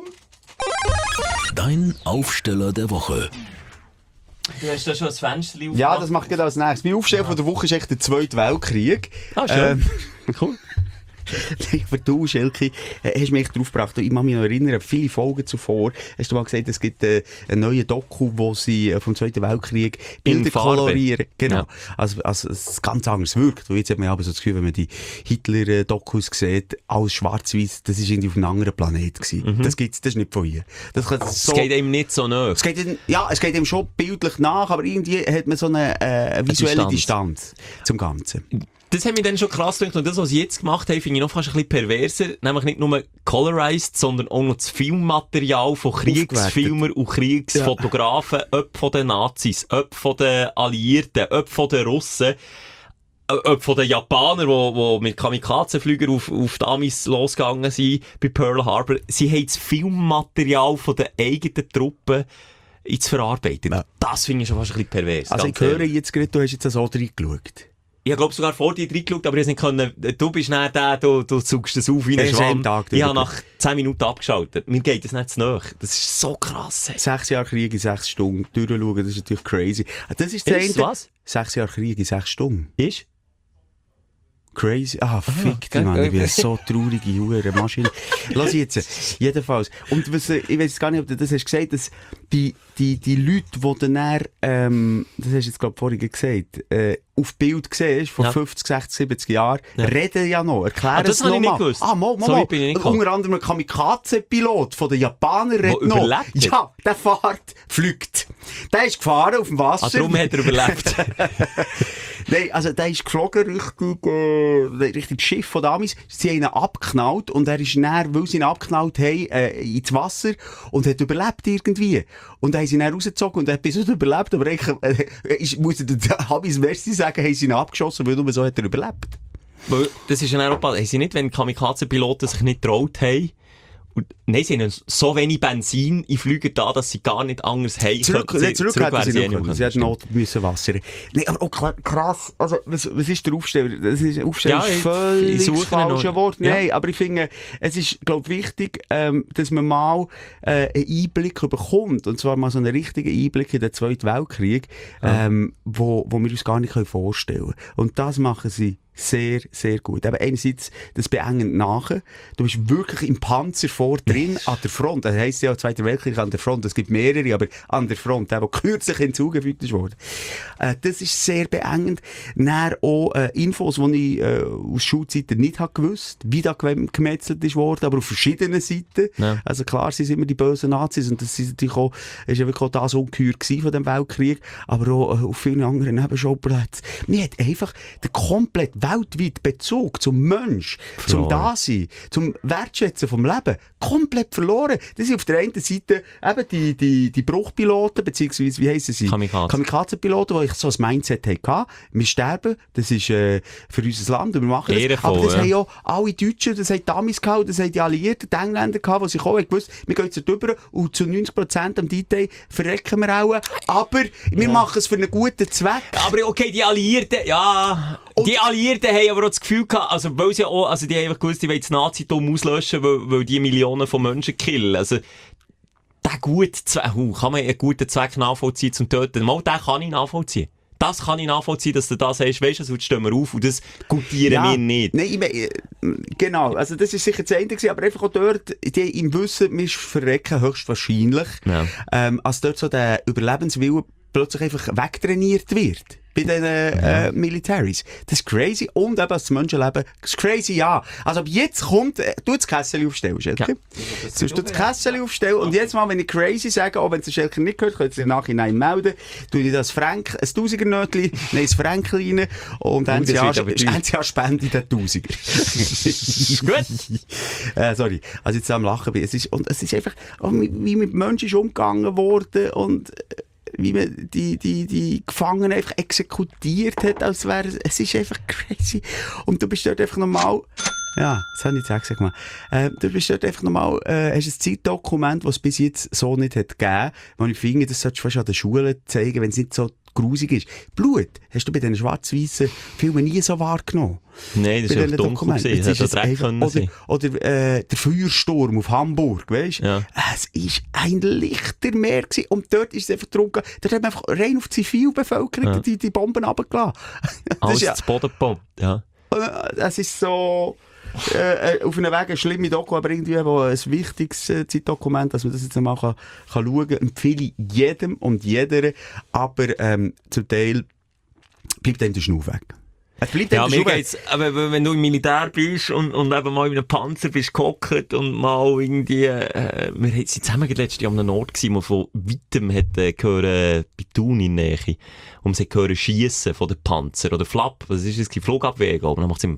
Dein Aufsteller der Woche. Du hast da schon das Fenster aufgemacht? Ja, das mache ich als nächstes. Mein Aufsteller von der Woche ist echt der Zweite Weltkrieg. Ah, schön. Cool. Aber du, Schelke, hast mich darauf gebracht. Ich kann mich noch erinnern, viele Folgen zuvor hast du mal gesagt, es gibt einen neuen Doku, wo sie vom Zweiten Weltkrieg Bilder kolorieren. Genau. Ja. Also es ganz anders wirkt. Weil jetzt hat man aber so das Gefühl, wenn man die Hitler-Dokus sieht, alles schwarz-weiß, das ist irgendwie auf einem anderen Planet gewesen. Das ist nicht von hier. Das geht eben nicht so nach. Es geht eben schon bildlich nach, aber irgendwie hat man so eine visuelle Distanz zum Ganzen. Das hat mich dann schon krass gedacht. Und das, was sie jetzt gemacht haben, finde ich noch fast ein bisschen perverser. Nämlich nicht nur colorized, sondern auch noch das Filmmaterial von Kriegsfilmern und Kriegsfotografen, ob von den Nazis, ob von den Alliierten, ob von den Russen, ob von den Japanern, die mit Kamikazenflügern auf die Amis losgegangen sind, bei Pearl Harbor. Sie haben das Filmmaterial von den eigenen Truppen zu verarbeiten. Ja. Das finde ich schon fast ein bisschen pervers. Also ich höre jetzt gerade, du hast jetzt so reingeschaut. Ich glaube sogar vor dir reingeschaut, aber ich nicht können. Du bist nicht der, du zugst das auf wie ein Schwamm. Ich habe nach 10 Minuten abgeschaltet. Mir geht das nicht zu nahe. Das ist so krass. Hey. 6 Jahre Krieg in 6 Stunden durchschauen, das ist natürlich crazy. Das ist was? 6 Jahre Krieg in 6 Stunden. Ist? Crazy. Fick dich, Mann. Ich bin eine so traurige Maschine. Lass jetzt. Jedenfalls. Und was, ich weiß gar nicht, ob du das hast gesagt, dass die Leute, die dann, das hast du jetzt, glaube ich, vorhin gesagt, auf Bild siehst, vor 50, 60, 70 Jahren, reden ja noch, erklären es noch mal. So bin ich nicht unter anderem ein Kamikaze-Pilot von den Japanern redet noch. Überlebt? Ja, der fliegt. Der ist gefahren auf dem Wasser. Darum hat er überlebt. Nein, also der ist geflogen Richtung Schiff von Amis. Sie haben ihn abgeknallt und er ist näher, weil sie ihn abgeknallt haben, ins Wasser und hat überlebt irgendwie. Und dann haben sie ihn rausgezogen und er hat bis heute überlebt, aber eigentlich muss ich den Amis merci sagen, haben sie ihn abgeschossen, weil nur so hat er überlebt. Das ist in Europa, haben sie nicht, wenn Kamikaze-Piloten sich nicht getraut haben, nein, sie haben so wenig Benzin in Flüger da, dass sie gar nicht anders haben können. Zurück hätten sie nicht können. Sie hätten Not müssen Wasser. Nein, aber auch krass. Also, was ist der Aufsteller? Das ist, Aufsteller ist völlig das falsche Wort. Nein, aber ich finde, es ist, glaube ich, wichtig, dass man mal einen Einblick bekommt. Und zwar mal so einen richtigen Einblick in den Zweiten Weltkrieg, wo wir uns gar nicht vorstellen können. Und das machen sie sehr, sehr gut. Aber einerseits das beengend nachher. Du bist wirklich im Panzer vor drin an der Front. Das heisst ja Zweiter Weltkrieg an der Front. Es gibt mehrere, aber an der Front, der kürzlich hinzugefügt wurde. Das ist sehr beengend. Dann auch Infos, die ich aus Schulzeiten nicht gewusst habe, wie da gemetzelt ist worden, aber auf verschiedenen Seiten. Ja. Also klar, sie sind immer die bösen Nazis und das ist natürlich auch, ist ja wirklich auch das Ungeheuer von dem Weltkrieg, aber auch auf vielen anderen Nebenschauplätzen. Mir hat einfach der komplette weltweit Bezug zum Mensch, zum Dasein, zum Wertschätzen vom Leben komplett verloren. Das sind auf der einen Seite eben die Bruchpiloten, beziehungsweise, wie heissen sie? Kamikaze-Piloten, die ich so ein Mindset hatte. Wir sterben, das ist für unser Land, und wir machen das. Aber das haben ja alle Deutschen, das haben die Amis gehabt, das haben die Alliierten, die Engländer gehabt, die sich auch gewusst, wir gehen jetzt drüber und zu 90% am Detail verrecken wir auch. Aber wir machen es für einen guten Zweck. Aber okay, die Alliierten, die Alliierten haben aber auch das Gefühl gehabt, also, weil sie auch, also die haben einfach gewusst, die wollen das Nazitum auslöschen, weil die Millionen von Menschen killen. Also, der gute Zweck, kann man einen guten Zweck nachvollziehen zum Töten? Mal, den kann ich nachvollziehen. Das kann ich nachvollziehen, dass du das sagst, weisst du, sonst stehen wir auf und das gutieren wir nicht. Nein, ich meine, genau, also das ist sicher das Ende gewesen, aber einfach auch dort, die im Wissen, wir verrecken höchstwahrscheinlich, als dort so der Überlebenswille plötzlich einfach wegtrainiert wird. Bei den Militaries. Das ist crazy. Und eben das Menschenleben, das ist crazy, ja. Also ab jetzt kommt, du das Kessel aufstellen, Schelke. Ja. Du das Kessel aufstellen und jetzt mal, wenn ich crazy sage, auch wenn es der Schelke nicht gehört, könnt ihr sich nachher melden, tue ich das Frank, ein Tausiger-Nötchen, nein, ein Frank rein und dann spende ich den Tausiger. Gut. Sorry, also jetzt am Lachen bin. Es ist einfach, wie mit Menschen ist umgegangen worden und wie man die Gefangenen einfach exekutiert hat, als wäre es ist einfach crazy. Und du bist dort einfach nochmal, ja, das habe ich jetzt auch gesagt, du bist dort einfach nochmal, hast ein Zeitdokument, das es bis jetzt so nicht hat gegeben, wo ich finde, das solltest du fast an den Schulen zeigen, wenn es nicht so grusig ist. Blut hast du bei diesen schwarz-weißen Filmen nie so wahrgenommen. Nein, das ist ja dunkel gewesen. Oder der Feuersturm auf Hamburg, weisst? Ja. Es war ein Lichtermeer gewesen. Und dort ist es einfach dort hat man einfach rein auf die Zivilbevölkerung die Bomben runtergelassen. Alles ja, zu Boden gepumpt, ja. Es ist so auf einem Weg eine schlimme Doku, aber irgendwie wo ein wichtiges Zeitdokument, dass man das jetzt einmal kann schauen kann, empfehle ich jedem und jeder, aber zum Teil bleibt einem der Schnur weg. Ja, mir geht's, aber wenn du im Militär bist und eben mal in einem Panzer bist gehockt und mal irgendwie, wir sind zusammen letztes Jahr an einem Ort gewesen, wo von weitem hat gehört, bei Thun in der Nähe, und sie hat gehört schiessen von den Panzer oder Flap, was ist das, Flugabwehr, und dann macht es immer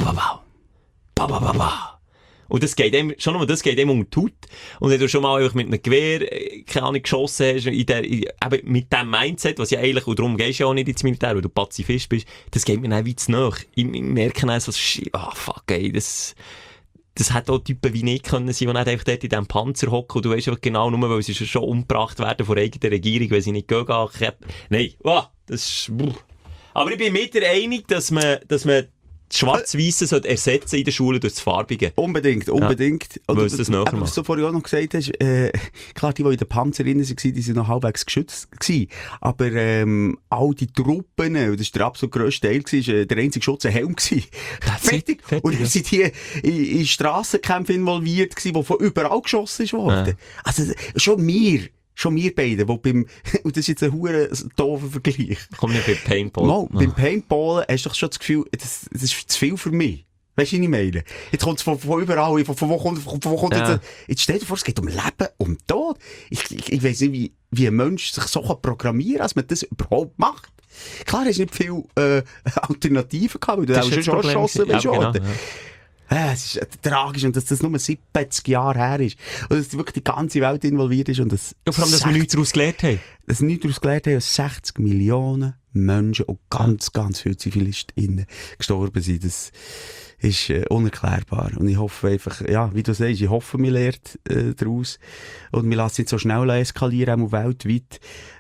und das geht ihm, schon nur das geht ihm um die Haut. Und wenn du schon mal mit einem Gewehr, keine Ahnung, geschossen hast, eben mit dem Mindset, was ja eigentlich, und darum gehst du ja auch nicht ins Militär, weil du Pazifist bist, das geht mir dann wie zu nahe. Ich merke dann so, fuck, ey, das hätte auch Typen wie nicht können sein, die nicht einfach dort in diesem Panzer hocken, und du weißt einfach genau, nur weil sie schon umgebracht werden von der eigenen Regierung, weil sie nicht gehen. Nein, das ist, aber ich bin mit der einig, dass man das Schwarz-Weisse sollte ersetzen in der Schule durch das Farbige. Unbedingt. Ja. Weil es das nachher was du vorhin auch noch gesagt hast, klar, die in den Panzer drin waren, die sind noch halbwegs geschützt gewesen. Aber all die Truppen, das war der absolut grösste Teil, war der einzige Schutz ein Helm gewesen. Fertig. Und dann sind die in Strassenkämpfen involviert gewesen, wo von überall geschossen wurde. Ja. Also schon wir beide, wo und das ist jetzt ein hure doofer Vergleich. Komm nicht beim Paintball. Beim Paintballen hast du doch schon das Gefühl, das ist zu viel für mich. Weißt du, was ich meine? Jetzt kommt es von überall, von wo kommt jetzt stell dir vor, es geht um Leben, um Tod. Ich weiss nicht, wie ein Mensch sich so programmieren kann, dass man das überhaupt macht. Klar, hast du nicht viel Alternativen gehabt, weil du auch schon geschossen bist. Ja, genau. Es ist tragisch, und dass das nur 70 Jahre her ist. Und dass wirklich die ganze Welt involviert ist. Und vor allem, dass wir nichts daraus gelernt haben. Dass wir nichts daraus gelernt haben, dass 60 Millionen Menschen und ganz viele ZivilistInnen gestorben sind. Das ist unerklärbar. Und ich hoffe einfach, ja, wie du sagst, ich hoffe, wir lernen daraus. Und wir lassen nicht so schnell eskalieren, auch weltweit.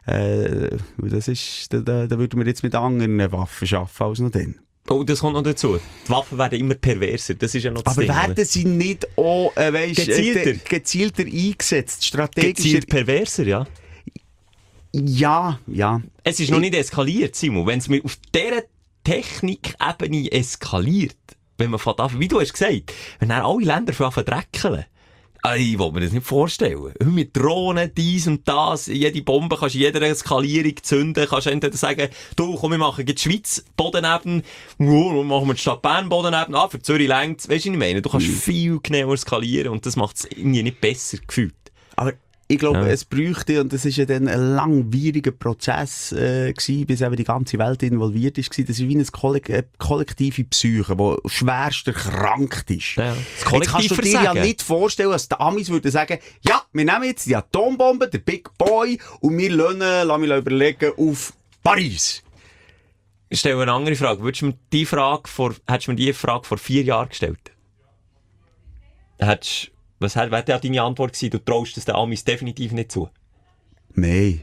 Das ist, da würden wir jetzt mit anderen Waffen arbeiten als noch dann. Oh, das kommt noch dazu. Die Waffen werden immer perverser. Das ist ja noch das Ding. Aber werden sie nicht auch, gezielter eingesetzt? Strategisch. Gezielt perverser, ja. Ja. Es ist noch nicht eskaliert, Simon. Wenn es mir auf dieser Technikebene eskaliert, wenn man von wie du hast gesagt, wenn dann alle Länder verdreckeln, ich will mir das nicht vorstellen. Mit Drohnen, dies und das, jede Bombe kannst du in jeder Eskalierung zünden, kannst du entweder sagen, du, komm, wir machen die Schweiz Bodeneben, machen wir die Stadt Bern Bodeneben, für Zürich längt's. Weisst du, was ich meine? Du kannst viel genauer skalieren und das macht es irgendwie nicht besser gefühlt. Aber ich glaube, es bräuchte, und das war ja dann ein langwieriger Prozess gewesen, bis eben die ganze Welt involviert ist. Das ist wie eine kollektive Psyche, die schwerst erkrankt ist. Ja, das Jetzt kannst du dir ja nicht vorstellen, dass die Amis würden sagen, ja, wir nehmen jetzt die Atombombe, der Big Boy, und wir lassen mich überlegen, auf Paris. Ich stelle eine andere Frage. Hättest du mir die Frage vor 4 Jahren gestellt? Was wäre deine Antwort gewesen? Du traust es den Amis definitiv nicht zu. Nein.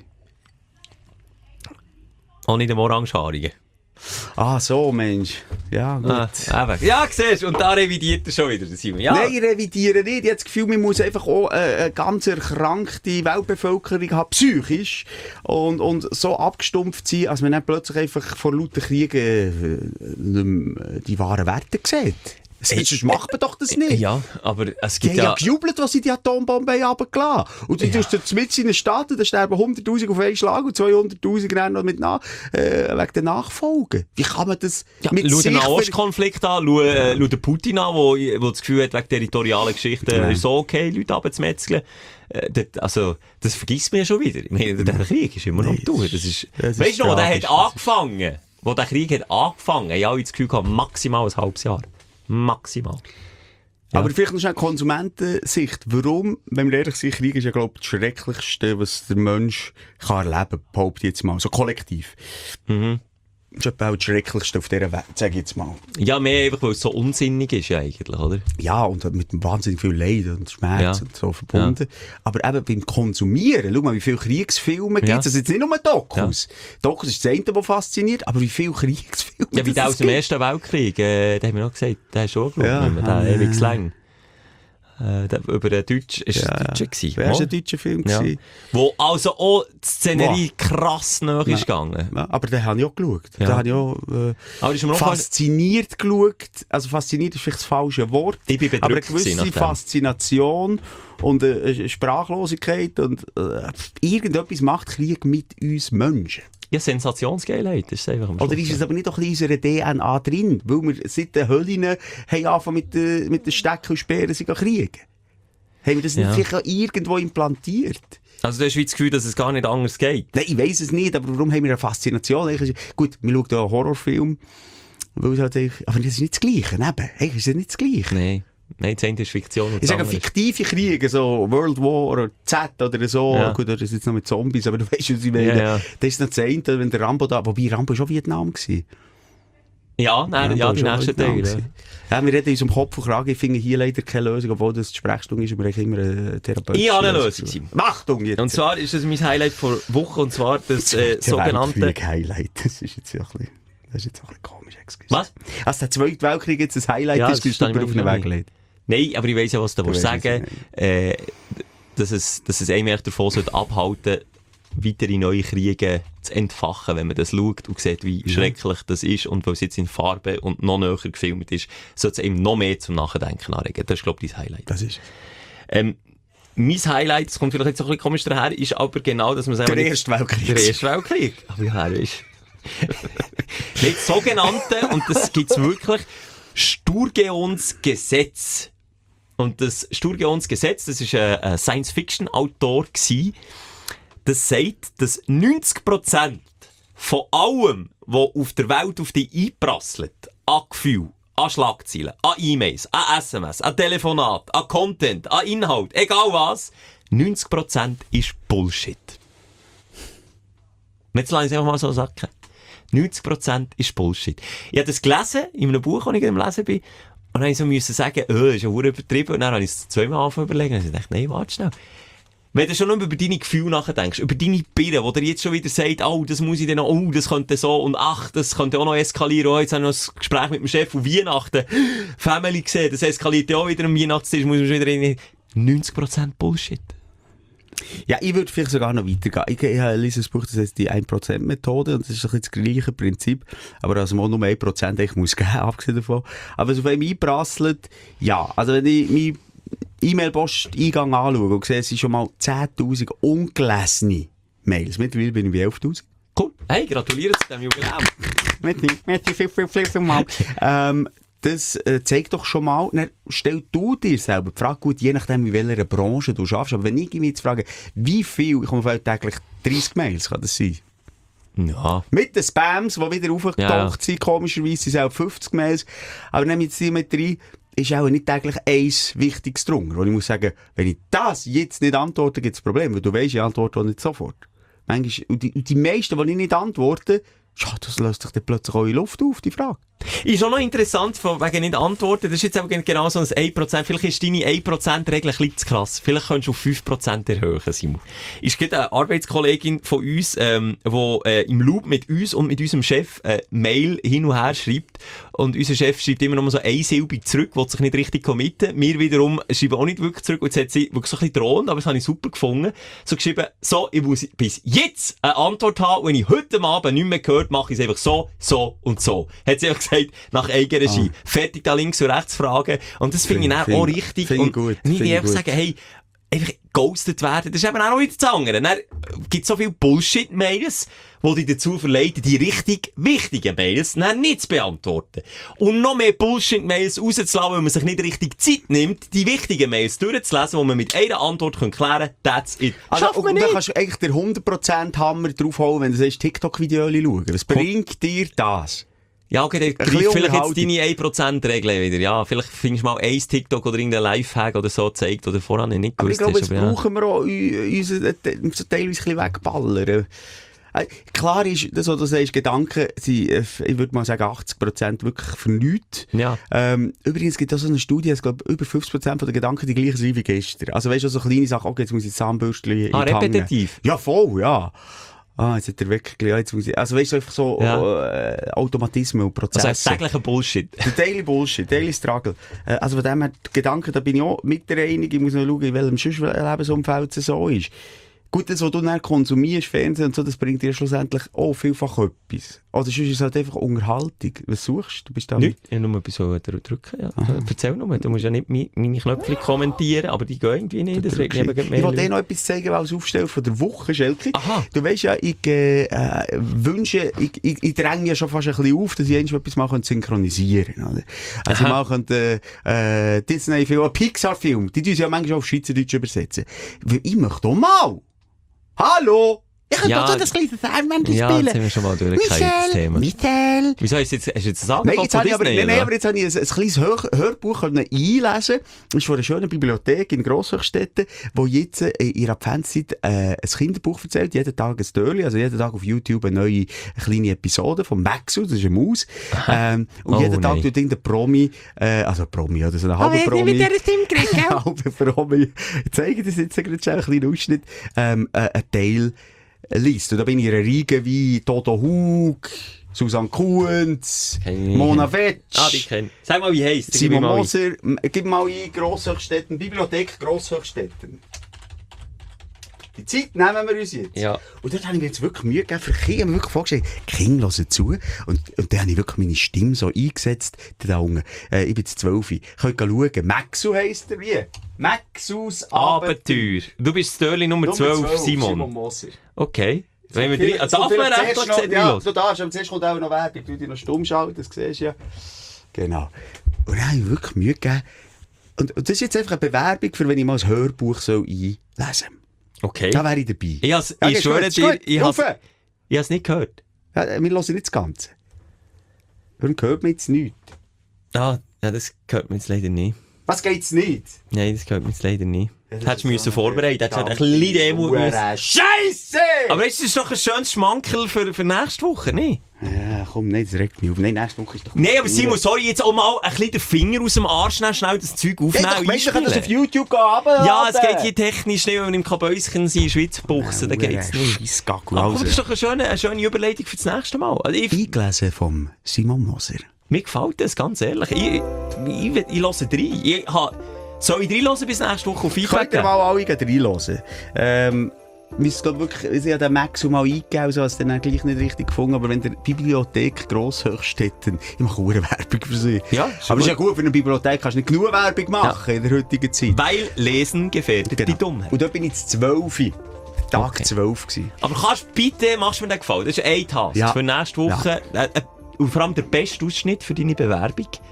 Auch nicht dem Orangehaarigen. Ah, so, Mensch. Ja, gut. Ja, siehst du, und da revidiert er schon wieder, Simon. Ja. Nein, ich revidiere nicht. Ich habe das Gefühl, man muss einfach auch eine ganz erkrankte Weltbevölkerung haben, psychisch, und so abgestumpft sein, als man dann plötzlich einfach vor lauter Kriegen die wahren Werte sieht. Sonst macht man doch das nicht. Ja, aber es gibt die haben ja gejubelt, was sie die Atombombe runtergelassen haben. Und du tust dort mit in den Staaten, da sterben 100'000 auf einen Schlag und 200'000 rennen noch wegen der Nachfolge. Wie kann man das mit schau sich... den Nahostkonflikt an, schau den Putin an, wo das Gefühl hat, wegen territorialen Geschichten ist so okay, Leute runterzumetzeln. Das vergisst man ja schon wieder. Ich meine, der Krieg ist immer noch durch. Weißt du noch, der hat angefangen. Wo der Krieg hat angefangen, ja, ich das Gefühl gehabt, maximal ein halbes Jahr. Maximal. Ja. Aber vielleicht noch schnell Konsumentensicht. Warum, wenn wir ehrlich sind, Krieg ist ja, glaube ich, das Schrecklichste, was der Mensch kann erleben kann, behaupte ich jetzt mal. So kollektiv. Mhm. Das ist auch das Schrecklichste auf dieser Welt, sage ich jetzt mal. Ja, mehr einfach, weil es so unsinnig ist eigentlich, oder? Ja, und mit wahnsinnig viel Leid und Schmerz und so verbunden. Ja. Aber eben beim Konsumieren, schau mal, wie viele Kriegsfilme gibt es. Das ist jetzt nicht nur Dokus. Ja. Dokus ist das eine, das fasziniert, aber wie viele Kriegsfilme ja, wie der aus dem Ersten Weltkrieg, da haben wir noch gesagt, der ist schon geschaut, der ewig lang. Über den Deutsch ist ein Deutscher gewesen. Wer war ein deutscher Film gewesen? Wo also auch die Szenerie krass nahe ist gegangen. Ja, aber den habe ich auch geschaut. Ja. Den habe ich auch fasziniert geschaut. Also fasziniert ist vielleicht das falsche Wort. Ich bin bedrückt, aber eine gewisse Faszination und Sprachlosigkeit und irgendetwas macht Krieg mit uns Menschen. Ja, Sensationsgeilheit, das ist einfach am Schluss. Oder ist es aber nicht doch in unserer DNA drin? Weil wir seit den Höllen haben angefangen mit den Stecken und Speeren sich kriegen. Haben wir das nicht vielleicht auch irgendwo implantiert? Also du hast das Gefühl, dass es gar nicht anders geht? Nein, ich weiss es nicht, aber warum haben wir eine Faszination? Gut, wir schauen hier einen Horrorfilm, weil es halt aber das ist nicht das Gleiche. Eigentlich ist es nicht das Gleiche. Nein, das eine ist Fiktion. Ich sage fiktive Kriege, so World War oder Z oder so. Ja. Gut, das ist jetzt noch mit Zombies, aber du weißt, was ich meine. Ja. Das ist noch das eine, wenn der Rambo da, wobei Rambo schon Vietnam war. Ja, die nächste Teil. Ja, wir reden in unserem Kopf und Kragen, ich finde hier leider keine Lösung, obwohl das die Sprechstunde ist, und wir haben immer eine therapeutische Ich habe eine Lösung. Achtung jetzt! Und zwar ist das mein Highlight vor Woche, und zwar das sogenannte... Highlight, das ist jetzt ein bisschen komisch. Was? Also der Zweite Weltkrieg jetzt ein Highlight ist, bist du mir auf den Weg gelegt. Nein, aber ich weiss ja, was du sagen dass es einem davon abhalten sollte, weitere neue Kriege zu entfachen, wenn man das schaut und sieht, wie schrecklich das ist, und weil es jetzt in Farbe und noch näher gefilmt ist, sollte es eben noch mehr zum Nachdenken anregen. Das ist, glaube ich, dein Highlight. Das ist mein Highlight, das kommt vielleicht jetzt ein bisschen komisch daher, ist aber genau, dass man sagen... Der Erste Weltkrieg. Der Erste Weltkrieg. Aber ja, er ist... Nicht sogenannte, und das gibt's wirklich, Sturgeons Gesetz. Und das Sturgeons Gesetz, das ist ein Science-Fiction-Autor gsi. Das sagt, dass 90% von allem, was auf der Welt auf dich einprasselt, an Gefühl, an Schlagzeilen, an E-Mails, an SMS, an Telefonat, an Content, an Inhalt, egal was, 90% ist Bullshit. Jetzt lasse ich es einfach mal so sagen. 90% ist Bullshit. Ich habe das gelesen, in einem Buch, das ich am Lesen bin, und dann musste ich so sagen, das ist ja übertrieben. Und dann habe ich es zweimal überlegt und ich dachte, nein, warte schnell. Wenn du schon noch über deine Gefühle nachdenkst, über deine Birne, wo dir jetzt schon wieder sagt, oh, das muss ich dann noch, oh, das könnte so, und ach, das könnte auch noch eskalieren, oh, jetzt habe ich noch ein Gespräch mit dem Chef und Weihnachten, Family gesehen, das eskaliert ja auch wieder am Weihnachtstisch, muss man schon wieder rein. 90% Bullshit. Ja, ich würde vielleicht sogar noch weitergehen. Ich habe ein Buch, das heißt die 1%-Methode, und das ist ein bisschen das gleiche Prinzip, aber also nur 1% eigentlich muss geben, abgesehen davon. Aber es auf einem einprasselt, ja, also wenn ich meinen E-Mail-Post-Eingang anschaue und sehe, es sind schon mal 10'000 ungelesene Mails. Mittlerweile bin ich bei 11'000. Cool. Hey, gratuliere zu diesem Jubiläum. Mit viel mal. das zeigt doch schon mal, dann stell du dir selber die Frage, gut, je nachdem, in welcher Branche du arbeitest, aber wenn ich mich jetzt frage, wie viel, ich komme täglich 30 Mails, kann das sein? Ja. Mit den Spams, die wieder aufgetaucht sind, komischerweise sind es auch 50 Mails, aber nehme ich jetzt die mit rein, ist auch nicht täglich eins Wichtiges drunter, wo ich muss sagen, wenn ich das jetzt nicht antworte, gibt es ein Problem, weil du weisst, ich antworte auch nicht sofort. Manchmal, und die meisten, die ich nicht antworte, ja, das löst sich dann plötzlich auch in Luft auf, die Frage. Ist auch noch interessant, von wegen nicht antworten. Das ist jetzt aber genau so ein 1%. Vielleicht ist deine 1%-Regel ein bisschen zu krass. Vielleicht könntest du auf 5% erhöhen, Simon. Ist gerade eine Arbeitskollegin von uns, die im Loop mit uns und mit unserem Chef Mail hin und her schreibt. Und unser Chef schreibt immer noch mal so einsilbig zurück, will sich nicht richtig committen. Wir wiederum schreiben auch nicht wirklich zurück. Und jetzt hat sie wirklich so ein bisschen drohend, aber das habe ich super gefunden. So geschrieben, so, ich muss bis jetzt eine Antwort haben. Wenn ich heute Abend nicht mehr gehört, mache ich es einfach so, so und so. Hat sie einfach gesagt, nach Eigenregie. Fertig da links und rechts fragen. Und das finde ich auch richtig. Finde ich gut. Nicht einfach sagen, hey, einfach ghostet werden. Das ist eben auch noch wieder das andere. Dann gibt es so viele Bullshit-Mails, die dich dazu verleiten, die richtig wichtigen Mails dann nicht zu beantworten. Und noch mehr Bullshit-Mails rauszulassen, weil man sich nicht richtig Zeit nimmt, die wichtigen Mails durchzulesen, die man mit einer Antwort klären kann. That's it. Also, Schafft man und nicht. dann kannst du eigentlich den 100% Hammer draufholen, wenn du sagst, TikTok-Video schauen. Was bringt dir das? Ja, okay, dann greift vielleicht jetzt deine 1%-Regel wieder. Ja, vielleicht findest du mal ein TikTok oder irgendein Lifehack oder so gezeigt, oder vorher nicht Aber ich gewusst glaube, hast. jetzt brauchen wir auch uns so teilweise ein bisschen wegballern. Klar ist, das, was du sagst, Gedanken sind, ich würde mal sagen, 80% wirklich für nichts. Ja. Übrigens gibt es auch so eine Studie, es glaube über 50% der Gedanken die gleichen sind wie gestern. Also weißt du, so kleine Sachen, okay, jetzt muss ich das Zahnbürstchen in die Hand nehmen. Repetitiv? Ja, voll, ja. Jetzt hat er wirklich, ja, jetzt muss ich, also weißt du, einfach so Automatismen und Prozesse. Also täglicher Bullshit. Der Daily Bullshit, Daily Struggle. Also von dem her, die Gedanken, da bin ich auch mit der Einigung, ich muss noch schauen, in welchem sonst Lebensumfeld es so ist. Gut, das, was du dann konsumierst, Fernsehen und so, das bringt dir schlussendlich auch vielfach etwas. Oder sonst ist es halt einfach Unterhaltung. Was suchst du? Du bist da Nicht? Ich nur etwas drücken, ja. Erzähl nur, du musst ja nicht meine Knöpfe kommentieren, aber die gehen irgendwie nicht. Das regt mich eben mehr. Ich wollte dir noch etwas zeigen, als Aufsteller von der Woche, Schelke. Aha. Du weisst ja, ich wünsche, ich dränge ja schon fast ein bisschen auf, dass ich etwas mal synchronisieren kann. Oder? Also mal könnte Disney-Film, Pixar-Film, die tun ja manchmal auf Schweizerdeutsch übersetzen. Weil ich möchte auch mal. Hallo! Ich kann doch so das kleine Sandmännchen ja, spielen. Ja, jetzt haben wir schon mal durchgekriegt, das Thema. Michel! Wieso hast du jetzt ein Angebot Nein, jetzt habe ich Disney, aber jetzt habe ich ein kleines Hörbuch einlesen. Das ist von einer schönen Bibliothek in Grosshöchstetten, wo jetzt in ihrer Adventszeit ein Kinderbuch erzählt. Jeden Tag ein Störli, also jeden Tag auf YouTube eine neue kleine Episode von Maxu, das ist eine Maus. Und jeden Tag tut irgendein Promi, Promi, oder so ein halber Promi. nicht mit dieser Stimme geredet, gell? Halber Promi. Ich zeige das jetzt gerade schon einen kleinen Ausschnitt. Ein Teil liest. Und da bin ich in einer Riege wie Toto Hug, Susanne Kuhns, Mona Fetsch. Die kennen. Sag mal, wie heisst Simon Moser. Gib mal ein, Grosshöchstetten, Bibliothek Grosshöchstetten. Die Zeit nehmen wir uns jetzt. Ja. Und dort habe ich mir jetzt wirklich Mühe gegeben, für Kinder. Ich habe mir wirklich vorgestellt, die Kinder hören zu. Und dann habe ich wirklich meine Stimme so eingesetzt. Da unten. Ich bin jetzt 12. Könnt schauen. Maxu heisst er wie? Maxus Abenteuer. Du bist Störli Nummer 12, Simon. Moser. Okay. Wenn wir drin, darf man recht noch sehen? Ja, du darfst, aber zuerst kommt auch noch Werbung. Du dich noch stumm schalten, das siehst du ja. Genau. Und dann habe ich wirklich Mühe gegeben. Und das ist jetzt einfach eine Bewerbung, für wenn ich mal ein Hörbuch einlesen soll. Okay. Da wäre ich dabei. Ich schwöre dir, ich habe es nicht gehört. Ja, wir hören nicht das Ganze. Warum hört man jetzt nichts? Ja, das gehört mir jetzt leider nicht. Was geht's nicht? Nein, das gehört mir jetzt leider nicht. Ja, Das hättest du müssen vorbereiten. Hättest du eine kleine Demo müssen. Scheisse! Aber ist das doch ein schönes Schmankerl für nächste Woche, nicht? Ja, komm, nein, das regt mich auf. Nein, nächste Woche ist doch... Nein, aber Simon, sorry, jetzt auch mal ein bisschen den Finger aus dem Arsch nehmen, schnell das Zeug aufnehmen und Weißt du, ich kann das auf einspielen. YouTube runterladen. Ja, es geht hier technisch nicht, wenn wir im Kabäuschen sind, in der Schweiz buchsen, dann geht's nicht. Scheissgackel. Aber das ist doch eine schöne Überleitung für das nächste Mal. Also Eingelesen vom Simon Moser. mir gefällt das, ganz ehrlich. Ich höre rein. Soll ich reinhören bis nächste Woche auf Könnt ihr iPad? mal alle reinhören. Ich habe den Max mal eingegeben, so hast du dann gleich nicht richtig gefunden, aber wenn der Bibliothek Grosshöchstetten, ich mache auch eine Werbung für sie. Ja, aber es ist ja gut, für eine Bibliothek kannst du nicht genug Werbung machen in der heutigen Zeit. Weil Lesen gefährdet die Dummheit. Und da bin ich 12. Tag 12 gewesen. Aber machst du mir den Gefallen? Das ist ein Task. Ja. Für nächste Woche. Und vor allem der beste Ausschnitt für deine Bewerbung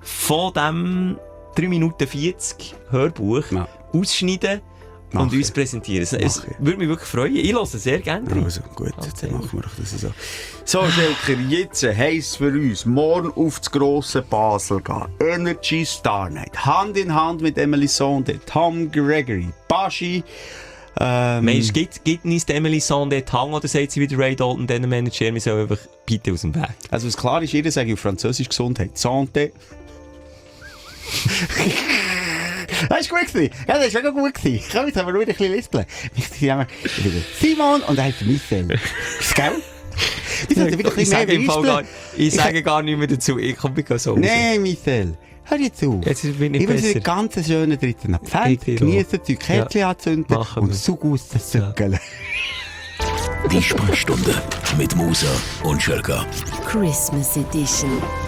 von dem 3 Minuten 40 Hörbuch ausschneiden und uns präsentieren. Es würde mich wirklich freuen. Ich höre sehr gerne rein. Also gut, dann machen wir doch das so. So, Schelker, jetzt heisst für uns, morgen auf das grosse Basel gehen. Energy Star Night. Hand in Hand mit Emily Sonde, Tom Gregory, Baschi. Meinst du, gibt uns Emily Sonde den Hang oder sagt sie wieder Ray Dalton, diesen Manager, wir sollen einfach bitte aus dem Weg? Also was klar ist, jeder sagt auf Französisch Gesundheit. Santé. Das war gut gewesen. Ja, das war wirklich gut gewesen. Komm, jetzt haben wir nur ein bisschen lispeln. Simon und dann Michel. Ist geil? Ich sage gar nicht mehr dazu. Ich komme nicht so raus. Nein, Michel. Hör jetzt zu. Jetzt bin ich ich wünsche besser. einen ganz schönen 3. Advent. Genießen die Kerzen anzünden und so gut das Zückeln. Die Sprechstunde mit Musa und Schelker. Christmas Edition.